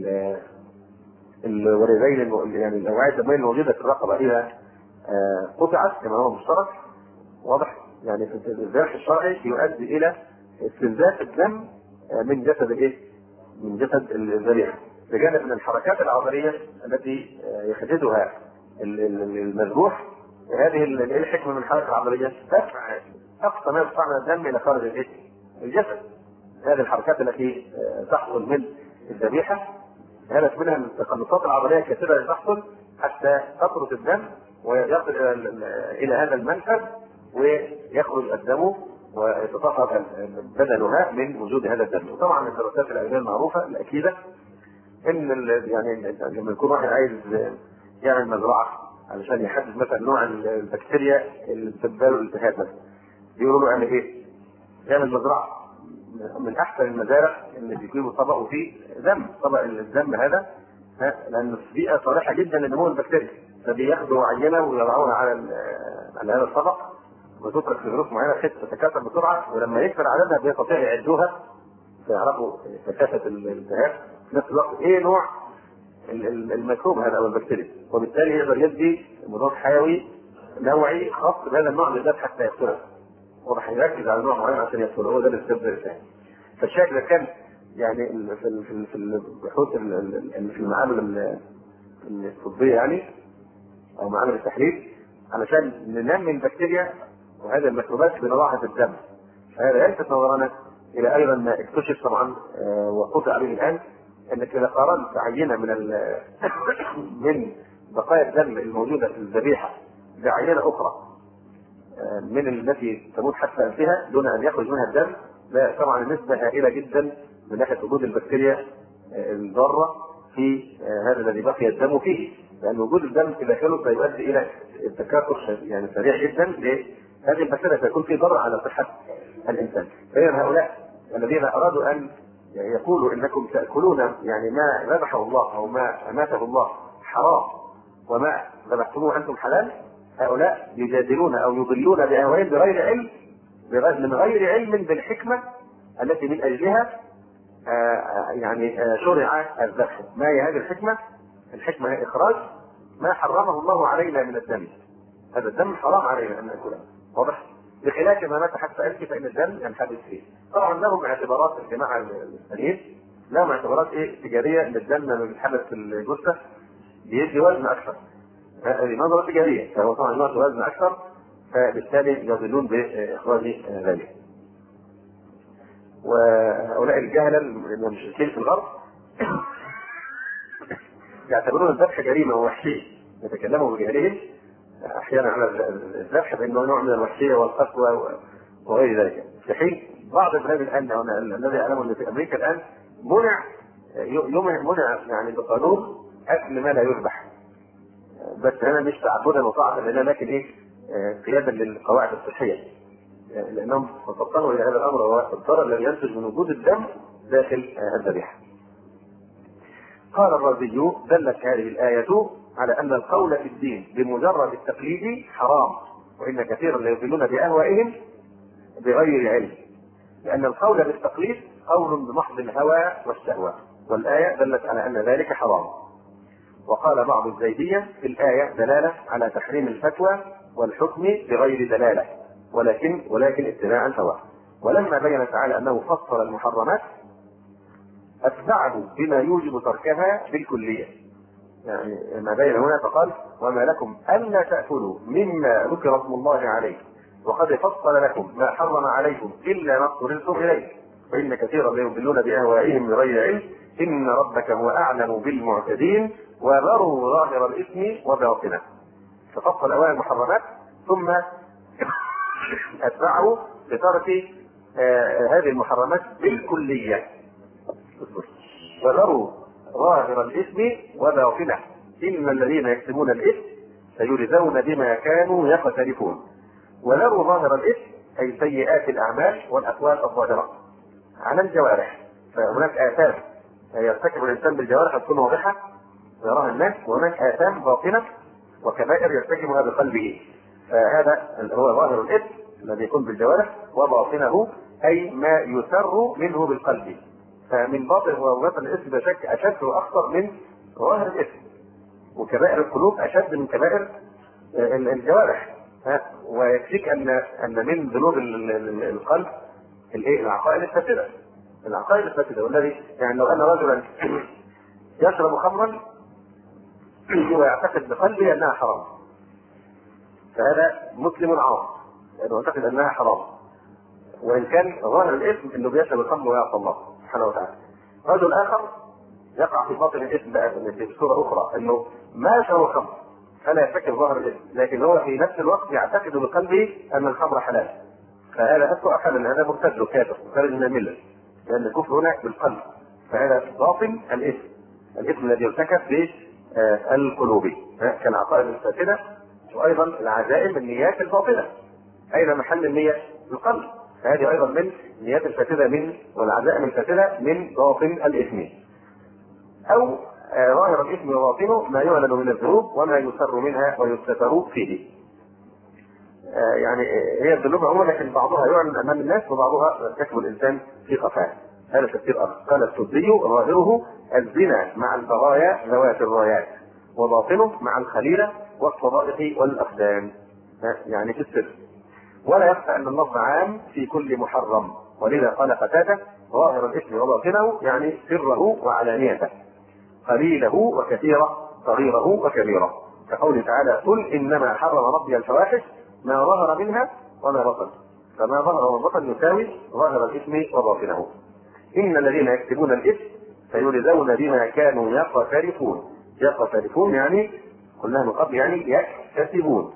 الوريدين يعني الأوعية الدموية الموجودة في الرقبة إذا قطعت كما هو مشترك، واضح، يعني في الذبح الشرعي يؤدي إلى استنزاف الدم من جسد الذبيحة، بجانب من الحركات العضلية التي يحددها المذبوح. هذه الحكمة من الحركة العضلية تدفع أقصى ما يدفع من الدم إلى خارج الجسد. هذه الحركات التي تحصل من الذبيحة هذا منها التقلصات العضلية الكثيرة اللي تحصل حتى تطرد الدم ويصل إلى هذا المنفذ ويخرج الدم ويتطهر بدنها من وجود هذا الدم. وطبعا من الدراسات العلمية المعروفة الأكيدة ان يعني لما يكون واحد عايز يعمل مزرعة علشان يحدد مثلا نوع البكتيريا اللي بتسبب له الالتهاب مثلا، يقولوا له اعمل ايه؟ يعمل مزرعة من احسن المزارع اللي بيجيبوا طبق وفيه دم، طبق الدم هذا لان بيئة صالحة جدا لنمو البكتيريا، فبياخدوا عينة ويضعوها على هذا الطبق وتترك في ظروف معينة بحيث تتكاثر بسرعة، ولما يكثر عددها بيستطيع يعدوها فيعرفوا كثافة الالتهاب في نفس الوقت ايه نوع الميكروب هذا او البكتيريا، وبالتالي يقدر يدي مضاد حيوي نوعي خاص بهذا النوع بالذات حتى يقتله، وراح يركز على نوع معين عشان يقتله. هو ده الاستبدال الثاني. فالشكل كان يعني في البحوث في المعامل الطبيه يعني او معامل التحليل علشان ننمي البكتيريا وهذه الميكروبات بنضعها في الدم. فهذا يلفت نظرنا الى ايضا ما اكتشف طبعا وقطع عليه الان، انك اذا قارنت عينه من بقايا الدم الموجوده في الذبيحه بعينه اخرى من التي تموت حتى انفها دون ان يخرج منها الدم، لا طبعا النسبه هائله جدا من ناحيه وجود البكتيريا الضاره في هذا الذي بقي الدم فيه، لان وجود الدم في داخله سيؤدي الى التكاثر يعني سريع جدا لهذه البكتيريا، سيكون في ضرر على صحه الانسان. فإذا هؤلاء الذين ارادوا ان يقولوا انكم تاكلون يعني ما ذبحه الله او ما اماته الله حرام وما ذبحتموه انتم حلال، هؤلاء يجادلون او يضلون باهوائهم بغير علم، من غير علم بالحكمه التي من اجلها يعني شرع الذبح. ما هي هذه الحكمه؟ الحكمه هي اخراج ما حرمه الله علينا من الدم. هذا الدم حرام علينا ان ناكله، واضح؟ بخلاف ما مات حتى ألف فإن الدم ينحبس فيه. طبعا لهم اعتبارات الجماعة الثانيين لهم اعتبارات ايه تجاريه، للدم لما بيتحبس في الجثه بيدي وزن اكثر، هذه نظره تجاريه، فهو طبعا يعطي وزن اكثر، فبالتالي يظلون باخراج ذلك. وهؤلاء الجهله المشركين في الغرب يعتبرون الذبح جريمه ووحشيه، يتكلموا بجهلهم احيانا على الذبح بانه نوع من الوحشيه والقسوه وغير ذلك، في حين بعض البلاد الان الذي اعلمه ان في امريكا الان منع يعني بقانون اكل ما لا يذبح، بس هنا مش تعبدا وطاعه لله، لكن ايه قيادا للقواعد الصحيه، لانهم تفطنوا الى هذا الامر، وهو الضرر الذي ينتج من وجود الدم داخل الذبيحه. قال الرازي: دلت هذه الآية على أن القول في الدين بمجرد التقليد حرام، وإن كثيرا ليضلون بأهوائهم بغير علم، لأن القول بالتقليد قول بمحض الهوى والشهوة، والآية دلت على أن ذلك حرام. وقال بعض الزيدية: في الآية دلالة على تحريم الفتوى والحكم بغير دلالة، ولكن اتباع الهوى. ولما بين تعالى أنه فصل المحرمات أتبعه بما يوجب تركها بالكلية، يعني ما بين هنا فقال: وما لكم ألا تأكلوا مما ذكر اسم الله عليه وقد فصل لكم ما حرم عليكم إلا ما اضطررتم إليه، وإن كثيرا ليضلون بأهوائهم بغير علم، إن ربك هو أعلم بالمعتدين، وذروا ظاهر الإثم وباطنه. ففصل أولا المحرمات ثم أتبعه بترك هذه المحرمات بالكلية. وذروا ظاهر الإثم وباطنه، إن الذين يكتمون الإثم سيجزون بما كانوا يقترفون. وذروا ظاهر الإثم أي سيئات الأعمال والأقوال الظاهرة على الجوارح، فهناك آثام يرتكب الإنسان بالجوارح تكون واضحة يراها الناس، وهناك آثام باطنة وكبائر يرتكبها بقلبه، فهذا هو ظاهر الإثم الذي يكون بالجوارح، وباطنه أي ما يسر منه بالقلب. فمن باطن وباطن الإثم بشك أشد وأخطر من ظاهر الإثم، وكبائر القلوب أشد من كبائر الجوارح. ويكفيك أن من ذنوب القلب العقائد الفاسدة، العقائد الفاسدة، والذي يعني لو أن رجلا يشرب خمرا ويعتقد بقلبه أنها حرام، فهذا مسلم عاص لأنه يعتقد أنها حرام، وإن كان ظاهر الإثم أنه بيشرب الخمر ويعصى الله سبحانه وتعالى. رجل آخر يقع في باطن الإثم بقى بصورة أخرى، أنه ما شرب الخمر فلا يرتكب ظاهر الإثم، لكن هو في نفس الوقت يعتقد بقلبه أن الخمر حلال، فهذا أسوأ حالا، هذا مرتد وكافر خارج من الملة، لأن الكفر هنا بالقلب، فهذا باطن الإثم الذي يرتكب بالقلوب كالعقائد الفاسدة، وأيضا العزائم النيات الباطلة، أين محل النية؟ القلب، فهذه أيضا من النيات الفاسدة والعزائم الفاسدة من باطن الإثم. أو ظاهر الإثم وباطنه ما يعلن من الذنوب وما يسر منها ويستتر فيه. يعني هي الذنوب عموما، لكن بعضها يعلن أمام الناس وبعضها يرتكب الإنسان في خفاء. هذا تفسير آخر. قال السدي: ظاهره الزنا مع البغايا ذوات الرايات، وباطنه مع الخليلة والصدائق والأقدام، يعني في السر. ولا يخفى أن اللفظ عام في كل محرم، ولذا قال قتادة: ظاهر الإثم وباطنه يعني سره وعلانيته، قليله وكثيره، صغيره وكبيره، كقوله تعالى: قل إنما حرم ربي الفواحش ما ظهر منها وما بطن، فما ظهر وما بطن يساوي ظاهر الإثم وباطنه. إن الذين يكتبون الإثم سيجزون بما كانوا يقترفون يعني قلنا من قبل يعني يكتسبون.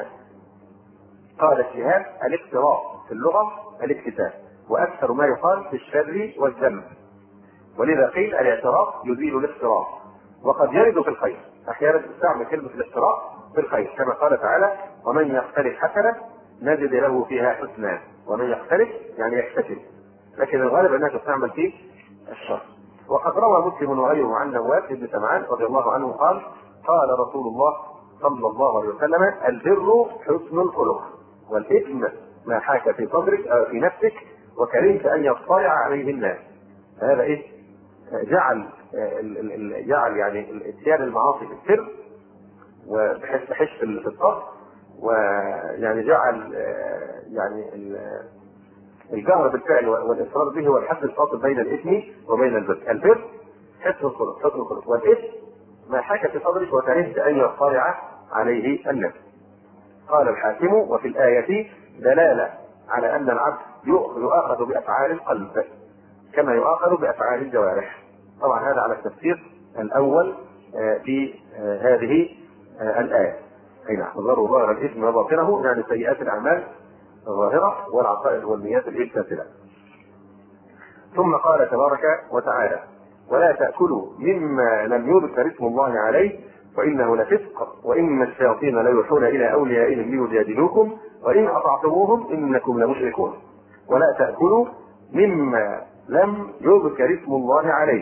قال الشهاب: الاقتراف في اللغة الاكتساب، وأكثر ما يقال في الشر والذنب، ولذا قيل الاعتراف يزيل الاقتراف. وقد يرد في الخير، أحيانا تستعمل كلمة الاقتراف في الخير، كما قال تعالى: ومن يقترف حسنة نجد له فيها حسنا. ومن يقترف يعني يكتسب، لكن الغالب أنها تستعمل في الشر. وقد روى مسلم وغيره عن نواس بن سمعان رضي الله عنه قال: قال رسول الله صلى الله عليه وسلم: البر حسن الخلق، والإثم ما حاك في صدرك أو في نفسك وكرهت أن يطلع عليه الناس. هذا جعل يعني الاتيان المعاصي في السر وبحش في الصدر، ويعني جعل يعني الجهر بالفعل والاصرار به هو الحد الفاصل بين الاثم وبين البر. البر حسن الخلق، والاثم ما حاك في صدرك وكرهت ان يطلع عليه الناس. قال الحاكم: وفي الآية دلالة على أن العبد يؤاخذ بأفعال القلب كما يؤاخذ بأفعال الجوارح. طبعا هذا على التفسير الأول في هذه الآية. أي نعم، ظهر ظاهر الإثم وباطنه، يعني سيئات الأعمال الظاهرة والعقائد والنيات الفاسدة. ثم قال تبارك وتعالى: ولا تأكلوا مما لم يذكر اسم الله عليه وإنه لفسق وإن الشياطين ليوحون إلى أوليائهم ليجادلوكم وإن أطعتموهم إنكم لمشركون. ولا تأكلوا مما لم يذكر اسم الله عليه.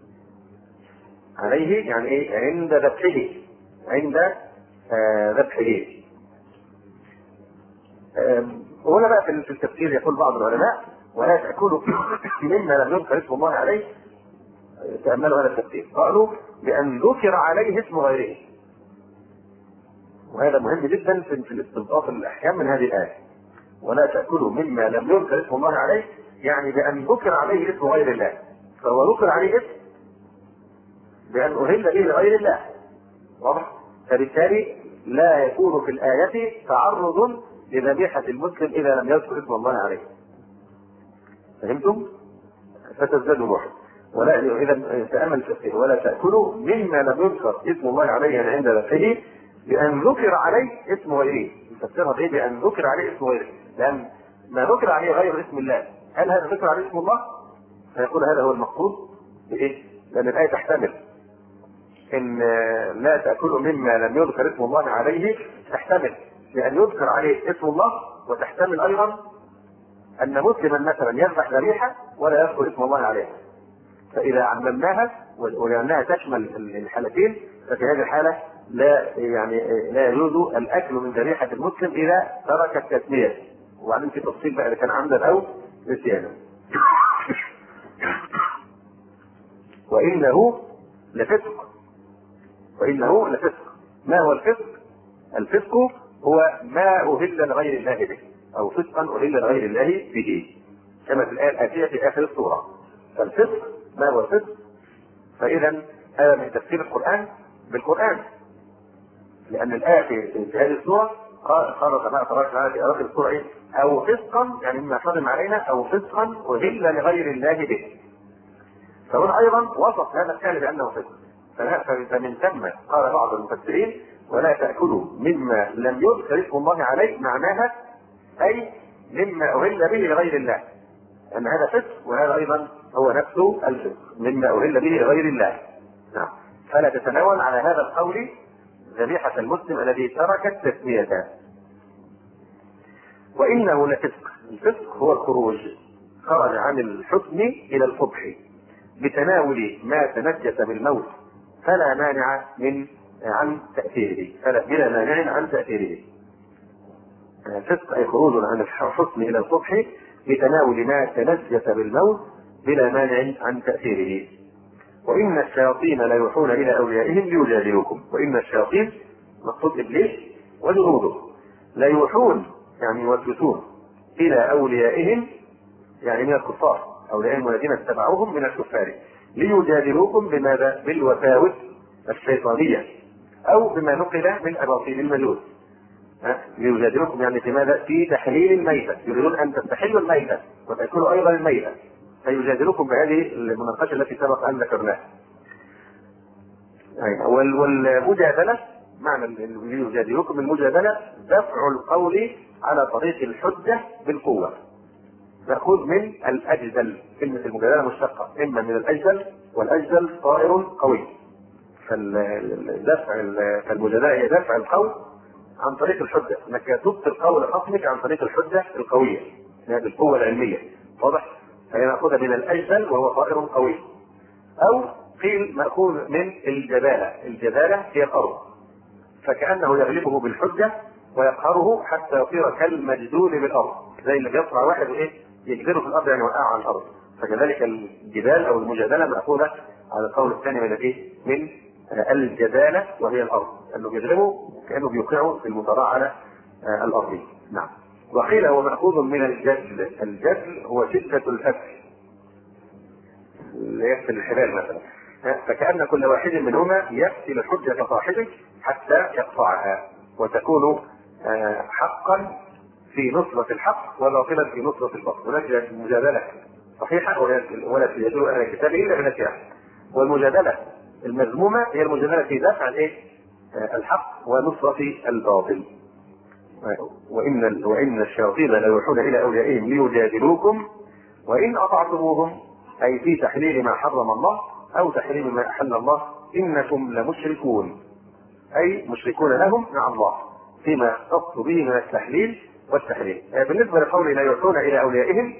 عليه يعني إيه؟ عند ذبحه، عند ذبحه. وهنا بقى في التفسير يقول بعض العلماء: ولا تأكلوا مما لم يذكر اسم الله عليه. تأملوا هذا التفسير، قالوا بأن ذكر عليه اسم غيره، وهذا مهم جدا في الاستنباط الأحكام من هذه الآية. ولا تأكلوا مما لم يذكر اسم الله عليه، يعني بأن ذكر عليه اسم غير الله، فهو ذكر عليه اسم بأن أهل به لغير الله، واضح؟ فبالتالي لا يكون في الآية تعرض لذبيحة المسلم إذا لم يذكر اسم الله عليه. فهمتم؟ فتزدادوا روحا. ولا إذا تأمل التفسير: ولا تأكلوا مما لم يذكر اسم الله عليه يعني عند ذبحه بأن ذكر عليه اسم غيره. تفسيرها إيه؟ بأن ذكر عليه اسم غيره، لأن ما ذكر عليه غير اسم الله، هل هذا ذكر عليه اسم الله؟ فيقول هذا هو المقصود بإيه؟ لأن الآية تحتمل إن لا تأكلوا مما لم يذكر اسم الله عليه، تحتمل لأن يذكر عليه اسم الله، وتحتمل أيضا أن مسلما مثلا يذبح ذبيحة ولا يذكر اسم الله عليها. فإذا عممناها ولأنها تشمل الحالتين، ففي هذه الحالة لا يجوز الأكل من ذبيحة المسلم إذا ترك التسمية. وبعدين في تفصيل بقى إذا كان عمدا أو نسيانا. وإنه لفسق. وإنه لفسق. ما هو الفسق؟ الفسق هو ما أهل لغير الله به، أو فسقا أهل لغير الله به، كما في الآية الآتية في آخر السورة. فالفسق ما هو الفسق؟ فإذا هذا من تفسير القرآن بالقرآن، لأن الآية في هذه السورة قال تبارك وتعالى في آخر السورة: أو فسقا، يعني مما حرم علينا، أو فسقا أهل لغير الله به. فهنا أيضا وصف هذا الفعل بأنه فسق. فمن ثم قال بعض المفسرين: ولا تأكلوا مما لم يذكر اسم الله عليه، معناها أي مما أهل به لغير الله، أن هذا فسق، وهذا أيضا هو نفسه الفسق، مما أهل به لغير الله. نعم. فلا تتناول على هذا القول ذبيحة المسلم الذي ترك التسمية. وإنه لفسق. الفسق هو الخروج، خرج عن الحسن إلى القبح بتناول ما تنجس بالموت فلا مانع عن تأثيره، بلا مانع عن تأثيره. الفسق أي خروج عن الحسن إلى القبح بتناول ما تنجس بالموت بلا مانع عن تأثيره. وإن الشياطين ليوحون إلى أوليائهم ليجادلوكم. وإن الشياطين مقصود إبليس وجنوده، ليوحون يعني يوسوسون إلى أوليائهم يعني من الكفار، أوليائهم الذين اتبعوهم من الكفار، ليجادلوكم بماذا؟ بالوساوس الشيطانية، أو بما نقل من أباطيل المجوس. ليجادلوكم يعني في ماذا؟ في تحليل الميتة، يريدون أن تستحلوا الميتة وتأكلوا أيضا الميتة، فيجادلوكم بهذه المناقشة التي سبق أن ذكرناها. والمجادلة، معنى ليجادلوكم المجادلة دفع القول على طريق الحجة بالقوة. نأخذ من الأجدل، كلمة المجادلة مشتقة إما من الأجدل، والأجدل طائر قوي. فالمجادلة هي دفع القول عن طريق الحجة، انك تبطل قول خصمك عن طريق الحجة القوية، هذه القوة العلمية. واضح؟ فهي مأخوذة من الأجدل وهو طائر قوي، أو قيل مأخوذ من الجبالة. الجبالة هي الأرض، فكأنه يغلبه بالحجة ويقهره حتى يصير كالمجدول بالأرض، زي اللي بيصنع واحد وإيه يجبره في الأرض يعني يوقعه على الأرض. فكذلك الجبال أو المجادلة مأخوذة على القول الثاني من الإيه؟ من الجبالة وهي الأرض، أنه يغلبه كأنه بيوقعه في المصارعة على الأرض. نعم. وقيل هو مأخوذ من الجدل. الجدل هو شدة الفتح اللي يقتل الحبال مثلا، فكأن كل واحد منهما يقتل حجة صاحبه حتى يقطعها، وتكون حقا في نصرة الحق وباطلا في نصرة الباطل. هناك مجادلة صحيحة ولا يدل على الكتاب إلا بنفسها، والمجادلة المذمومة هي المجادلة في دفع الحق ونصرة الباطل. وإن الشياطين ليوحون إلى أوليائهم ليجادلوكم وإن أطعتموهم، أي في تحليل ما حرم الله أو تحريم ما أحل الله، إنكم لمشركون، أي مشركون لهم مع الله فيما يختص به من التحليل والتحريم. بالنسبة لقول لا يوحون إلى أوليائهم،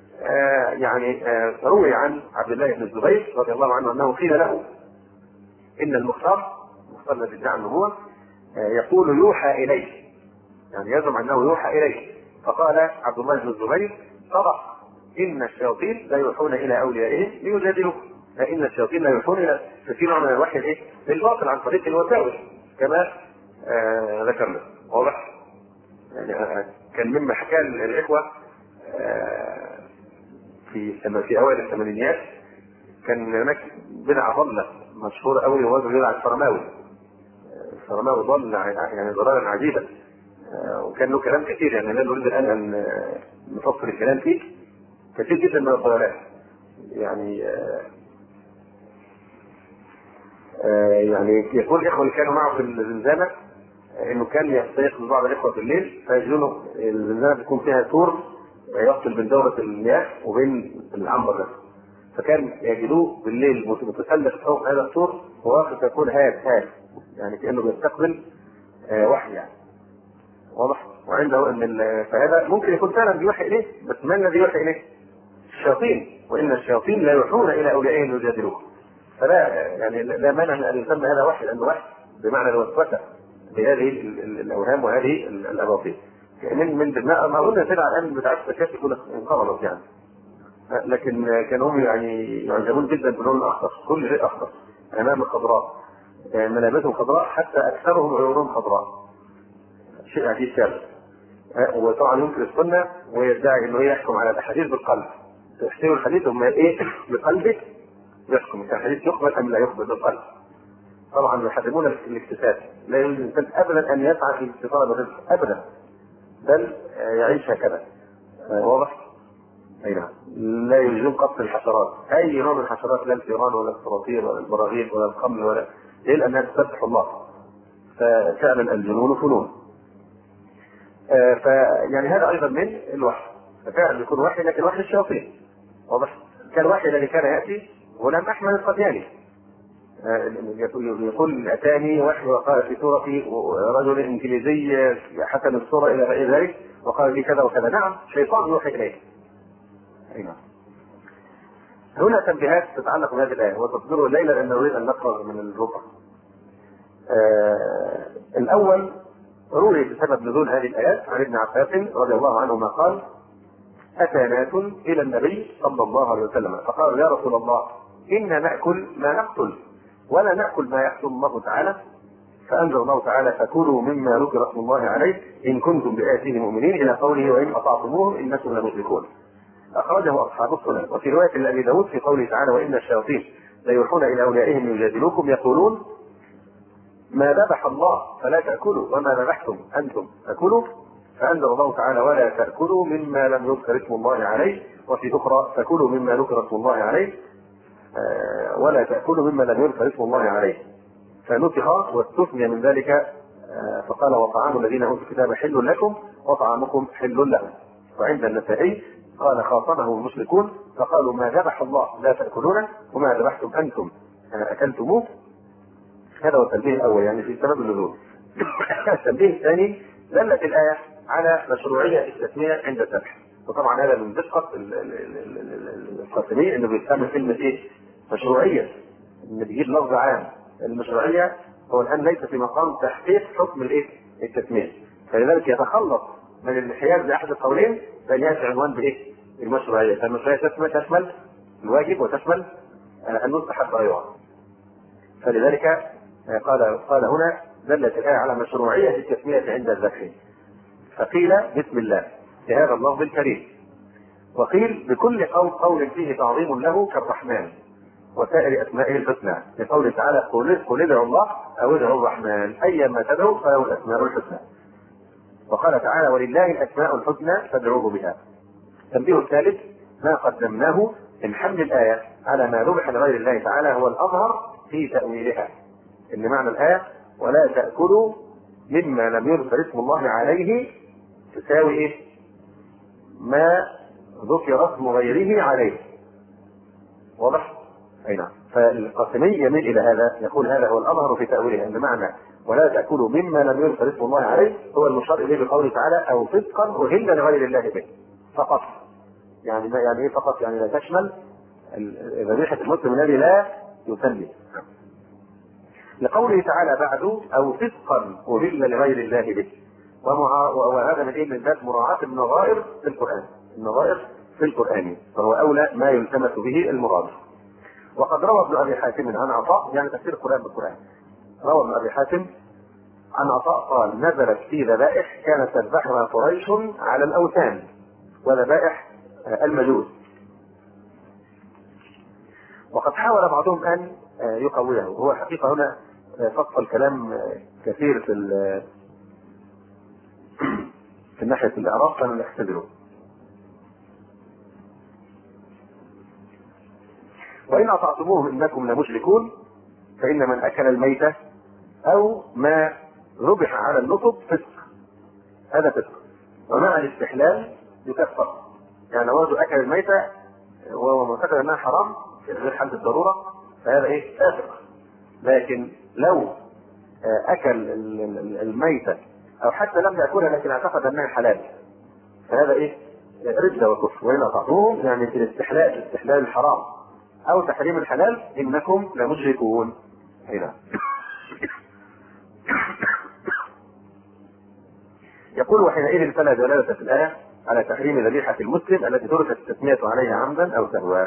روي عن عبد الله بن الزبير رضي الله عنه أنه قيل له إن المختار الذي ادعى النبوة يقول يوحى إليه، يعني يزعم أنه يوحى إليه. فقال عبد الله بن الزبير صدق، إن الشياطين لا يوحون إلى أوليائهم ليجادلوكم، فإن الشياطين لا يوحون إلى كثير من الوحي بالباطل عن طريق الوساوس كما ذكرنا. واضح؟ يعني كان مما حكى الإخوة في أوائل الثمانينيات كان هناك بدعة ضالة مشهورة قوي، وهو بدعة الفرماوي. الفرماوي ضل يعني ضلالا عجيبا، وكان له كلام كثير، يعني لا نريد الآن أن نفصل الكلام فيه، كثير جدا من الضلالات. يعني يقول الإخوة اللي كانوا معه في الزنزانة إنه كان يستيقظ بعض الإخوة في الليل فيجدون الزنزانة بيكون فيها سور يفصل بين دورة المياه وبين العنبر ده، فكان يجدوه بالليل متسلق فوق هذا السور وواقف يقول هاد، يعني كأنه بيستقبل وحي يعني. واضح؟ وعنده ان فهذا ممكن يكون فعلا بيوحي اليه، بس من الذي يوحي اليه؟ الشياطين، وان الشياطين لا يوحون الى اوليائهم يجادلوهم. فلا يعني لا مانع من ان يسمى هذا وحي، لانه وحي بمعنى الوسوسه بهذه الاوهام وهذه الاباطيل. من ما قلنا كده الان بتاع التكاتك يقول انقرضت يعني، لكن كانوا هم يعني يعجبون جدا باللون الاخضر، كل شيء اخضر، امام خضراء، ملابسهم خضراء، حتى اكثرهم عيونهم خضراء، شيء عجيب فعلا. وطبعا ينكر السنه ويدعي انه يحكم على الاحاديث بالقلب. تفسير الحديث هم ايه؟ بقلبك يحكم الحديث يقبل ام لا يقبل بالقلب. طبعا يحرمون الاكتساب، لا يجوز الانسان ابدا ان يسعى في الاستفاده بالرزق ابدا، بل يعيش هكذا. واضح؟ اي نعم. لا يجوز قتل الحشرات، اي نوع من الحشرات، لا الفيران ولا الصراصير ولا البراغيث ولا القمل ولا، ليه؟ لانها تسبح الله، ففعلا الجنون فنون. فيعني هذا ايضا من الوحي، ففعلا يكون وحي لكن وحي الشياطين. واضح؟ كالوحي الذي كان ياتي غلام احمد القدياني يقول اتاني وحي وقال في سوره رجل انجليزي حسن الصوره الى غير ذلك وقال لي كذا وكذا. نعم، شيطان يوحي اليه. اي نعم. هنا تنبيهات تتعلق بهذه الايه وتصدر الليله لان نريد ان نقرا من الربع. الاول روي بسبب نزول هذه الايات عن ابن عباس رضي الله عنهما قال: اتى ناس الى النبي صلى الله عليه وسلم فقالوا: يا رسول الله، انا ناكل ما نقتل ولا ناكل ما يحكم الله تعالى، فانزل الله تعالى: فكلوا مما ذكر اسم الله عليه ان كنتم باياته مؤمنين، الى قوله: وان اطعتموهم انكم لمشركون. اخرجه اصحاب السنن. وفي روايه لابي داود في قوله تعالى: وان الشياطين ليوحون الى اوليائهم يجادلوكم يقولون ما ذبح الله فلا تاكلوا وما ذبحتم انتم تاكلوا، فانزل الله تعالى: ولا تاكلوا مما لم يذكر اسم الله عليه. وفي اخرى: فكلوا مما ذكر اسم الله عليه ولا تاكلوا مما لم يذكر اسم الله عليه، فنسخ واستثني من ذلك فقال: وطعام الذين اوتوا الكتاب حل لكم وطعامكم حل لهم. وعند النسائي قال: خاصمه المشركون فقالوا: ما ذبح الله لا تاكلونه وما ذبحتم انتم اكلتموه. هذا هو التنبيه الاول يعني في سبب النزول. التنبيه الثاني: دلت الايه على مشروعيه التسميه عند الذبح، وطبعا هذا من دقه القاسمين انه بيستعمل كلمه ايه؟ مشروعيه، ان بيجيب لفظ عام. المشروعيه هو الان ليس في مقام تحقيق حكم الايه؟ التسميه، فلذلك يتخلص من الانحياز لاحد القولين بان ياتي عنوان بايه؟ المشروعيه. فالمشروعيه تشمل الواجب وتشمل المستحب ايضا. فلذلك قال هنا: دلت الآية على مشروعية التسمية عند الذبح، فقيل بسم الله. بهذا اللفظ الكريم. وقيل بكل قول فيه تعظيم له كالرحمن وسائر اسمائه الحسنى، لقوله تعالى قل ادعوا الله او ادعوا الرحمن ايما تدعوا فله الاسماء الحسنى. وقال تعالى ولله الاسماء الحسنى فادعوه بها. التنبيه الثالث ما قدمناه من حمل الايه على ما ذبح لغير الله تعالى هو الاظهر في تاويلها، ان معنى الايه ولا تاكلوا مما لم يذكر اسم الله عليه تساوي ايه؟ ما ذكر اسم غيره عليه. واضح؟ اي نعم. فالقاسمي يميل الى هذا، يقول هذا هو الامر في تاويله، ان معنى ولا تاكلوا مما لم يذكر اسم الله عليه هو المشار اليه بقوله تعالى او فسقا اهل لغير الله به فقط. يعني ما يعني ايه فقط؟ يعني لا تشمل ذبيحه المسلم الذي لا يسمي. لقوله تعالى بعد او فسقا اهل لغير الله به. وهذا من ايه؟ من باب مراعاه النظائر في القران، النظائر في القران، فهو اولى ما يلتمس به المراد. وقد روى ابن ابي حاتم عن عطاء، يعني تفسير القران بالقران، روى ابن ابي حاتم عن عطاء قال نزلت في ذبائح كانت تذبحها قريش على الاوثان وذبائح المجوس. وقد حاول بعضهم ان يقويه، هو الحقيقه هنا فصل كلام كثير في ناحيه الاعراب كان يحتذره. وإن أطعتموهم إنكم لمشركون فإن من أكل الميتة أو ما ذبح على النصب فسق، هذا فسق، ومع الاستحلال يكفر. يعني لو رجل أكل الميتة وهو معتقد أنها حرام غير حالة الضرورة فهذا إيه؟ فاسق. لكن لو أكل الميتة أو حتى لم يأكلها لكن اعتقد أنها حلال فهذا إيه؟ ردة وكفر. وإن أطعتموهم يعني في الاستحلال، استحلال الحرام أو تحريم الحلال إنكم لمشركون. هنا يقول وحينئذ فلا دلالة في الآية على تحريم ذبيحة المسلم التي تركت التسمية عليها عمدا أو سهوا.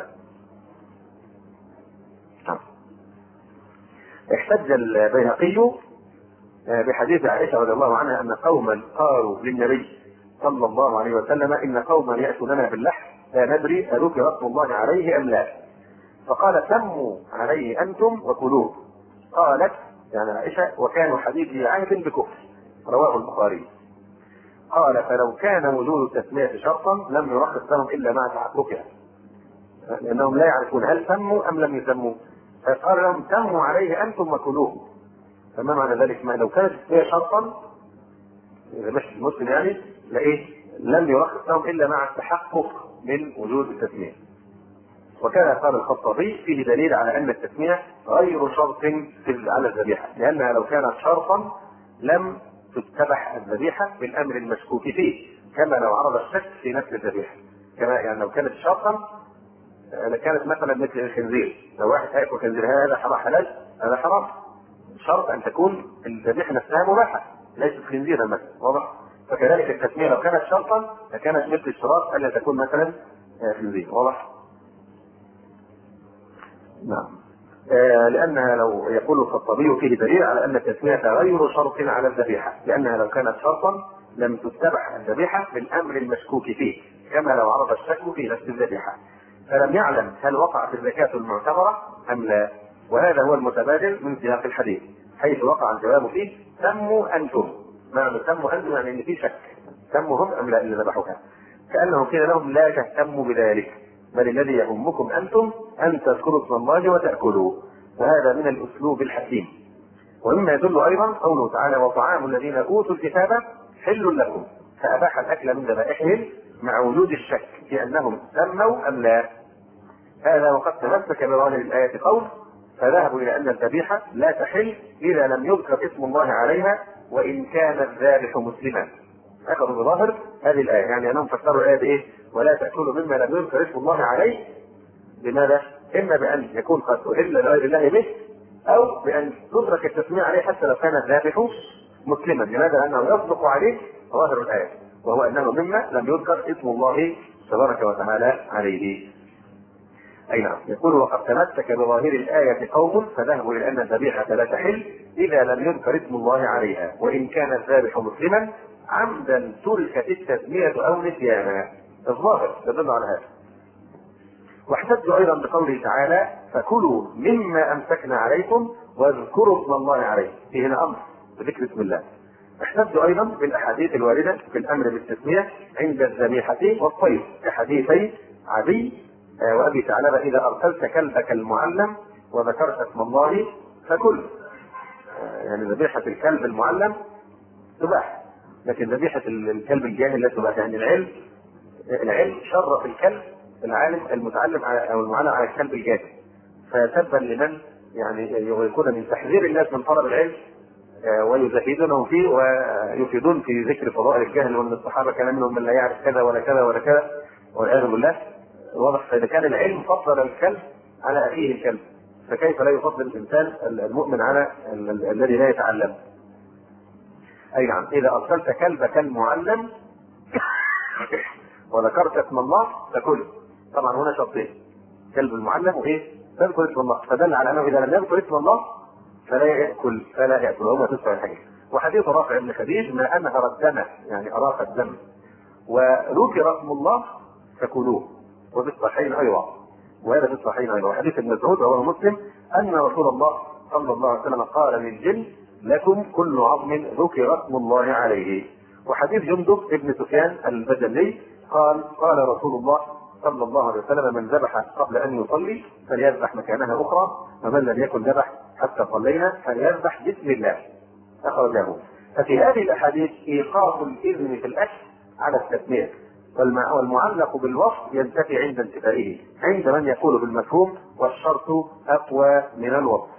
احتج البيهقي بحديث عائشة رضي الله عنها أن قوما قالوا للنبي صلى الله عليه وسلم إن قوما يأتوننا باللحم لا ندري أذكر اسم الله عليه أم لا، فقال سموا عليه أنتم وكلوه. قالت يعني عائشة وكانوا حديثي عهد بكفر، رواه البخاري. قال فلو كان وجود التسمية شرطا لم يرخص لهم إلا مع تحققها، لأنهم لا يعرفون هل سموا أم لم يسموا، فقال لهم سموا عليه أنتم وكلوه. فما معنى ذلك؟ ما لو كانت التسمية شرطا إذا مش المسلم يعني لإيه لم يرخص لهم إلا مع التحقق من وجود التسمية. وكان قال الخطابي فيه دليل على أن التسمية غير شرط على الذبيحة، لأنها لو كانت شرطا لم تتبح الذبيحة بالأمر المشكوك فيه، كما لو عرض الشك في نفس الذبيحة. كما يعني لو كانت شرطا كانت مثلا مثل الخنزير، لو واحد هياكل خنزير هذا حرام حلال؟ هذا حرام. شرط أن تكون الذبيحة نفسها مباحة ليست خنزيرا مثلا، واضح؟ فكذلك التسمية لو كانت شرطا فكانت مثل الشراط ألا تكون مثلا خنزير، واضح؟ نعم. لأنها لو يقول الخطابي فيه دليل على أن التسمية غير شرط على الذبيحة، لأنها لو كانت شرطا لم تتبع الذبيحة بالأمر المشكوك فيه، كما لو عرض الشك في نفس الذبيحة، فلم يعلم هل وقعت الزكاة المعتبرة أم لا. وهذا هو المتبادل من سياق الحديث، حيث وقع الجواب فيه سموا أنتم. معنى سموا أنتم يعني إن في شك، سموا هم أم لا اللي ذبحوها، كأنه قيل لهم لا تهتموا بذلك، بل الذي يهمكم أنتم أن تذكروا اسم الله وتأكلوا. وهذا من الأسلوب الحكيم. ومما يدل أيضا قوله تعالى وطعام الذين أوتوا الكتاب حل لكم، فأباح الأكل من ذبائحهم مع وجود الشك في أنهم سموا أم لا. هذا وقد تمسك بظاهر الآية قول فذهبوا إلى أن الذبيحة لا تحل إذا لم يذكر اسم الله عليها وإن كان الذابح مسلما. أخذوا بظاهر هذه الآية، يعني أنهم فسروا الآية بإيه؟ ولا تأكلوا مما لم يذكر اسم الله عليه. بماذا؟ إما بأن يكون قد أهل لغير الله به، أو بأن تترك التسمية عليه حتى لو كان الذابح مسلما. لماذا؟ لأنه يصدق عليه ظاهر الآية، وهو أنه مما لم يذكر اسم الله تبارك وتعالى عليه. أي نعم. يقول وقد تمسك بظاهر الآية قوم فذهبوا إلى أن الذبيحة لا تحل إذا لم يذكر اسم الله عليها وإن كان الذابح مسلما، عمدا تركت التسمية أو نسيانا. الظاهر يدل على هذا. واحتجوا أيضا بقوله تعالى فكلوا مما أمسكنا عليكم واذكروا اسم الله عليه، في هنا أمر بذكر اسم الله. احتجوا أيضا بالأحاديث الواردة في الأمر بالتسمية عند الذبيحة والصيد كحديثي عدي وأبي ثعلبة إذا أرسلت كلبك المعلم وذكرت اسم الله فكل. يعني ذبيحة الكلب المعلم تباح، لكن ذبيحة الكلب الجاهل لا تباح. يعني العلم شرف الكلب العالم المتعلم او المعلم على الكلب الجاهل، فتبا لمن يعني يكون من تحذير الناس من طلب العلم ويزهدونهم فيه ويفيدون في ذكر فضائل الجهل، وان الصحابه كان منهم من لا يعرف كذا ولا كذا ولا كذا والعياذ بالله. واضح. فاذا كان العلم فضل الكلب على اخيه الكلب، فكيف لا يفضل الانسان المؤمن على الذي لا يتعلم؟ اي نعم. اذا ارسلت كلبك المعلم وذكرت اسم الله فكل. طبعا هنا شرطين، كلب المعلم وايه؟ تذكر اسم الله، فدل على انه اذا لم يذكر اسم الله فلا ياكل وهما تسع الحديث. وحديث رافع بن خديج ما انهر الدم يعني اراق الدم وذكر اسم الله فكلوه. وفي الصحيحين ايضا، وهذا في الصحيحين ايضا وحديث ابن مسعود رواه مسلم ان رسول الله صلى الله عليه وسلم قال للجن لكم كل عظم ذكر اسم الله عليه. وحديث جندب ابن سفيان البجلي قال رسول الله صلى الله عليه وسلم من ذبح قبل ان يصلي فليذبح مكانها اخرى، ومن لم يكن ذبح حتى صلينا فليذبح بسم الله. اخرجه. ففي هذه الاحاديث ايقاف الاذن في الاكل على التسميه، والمعلق بالوصف ينتفي عند انتفائه عند من يقول بالمفهوم والشرط اقوى من الوصف.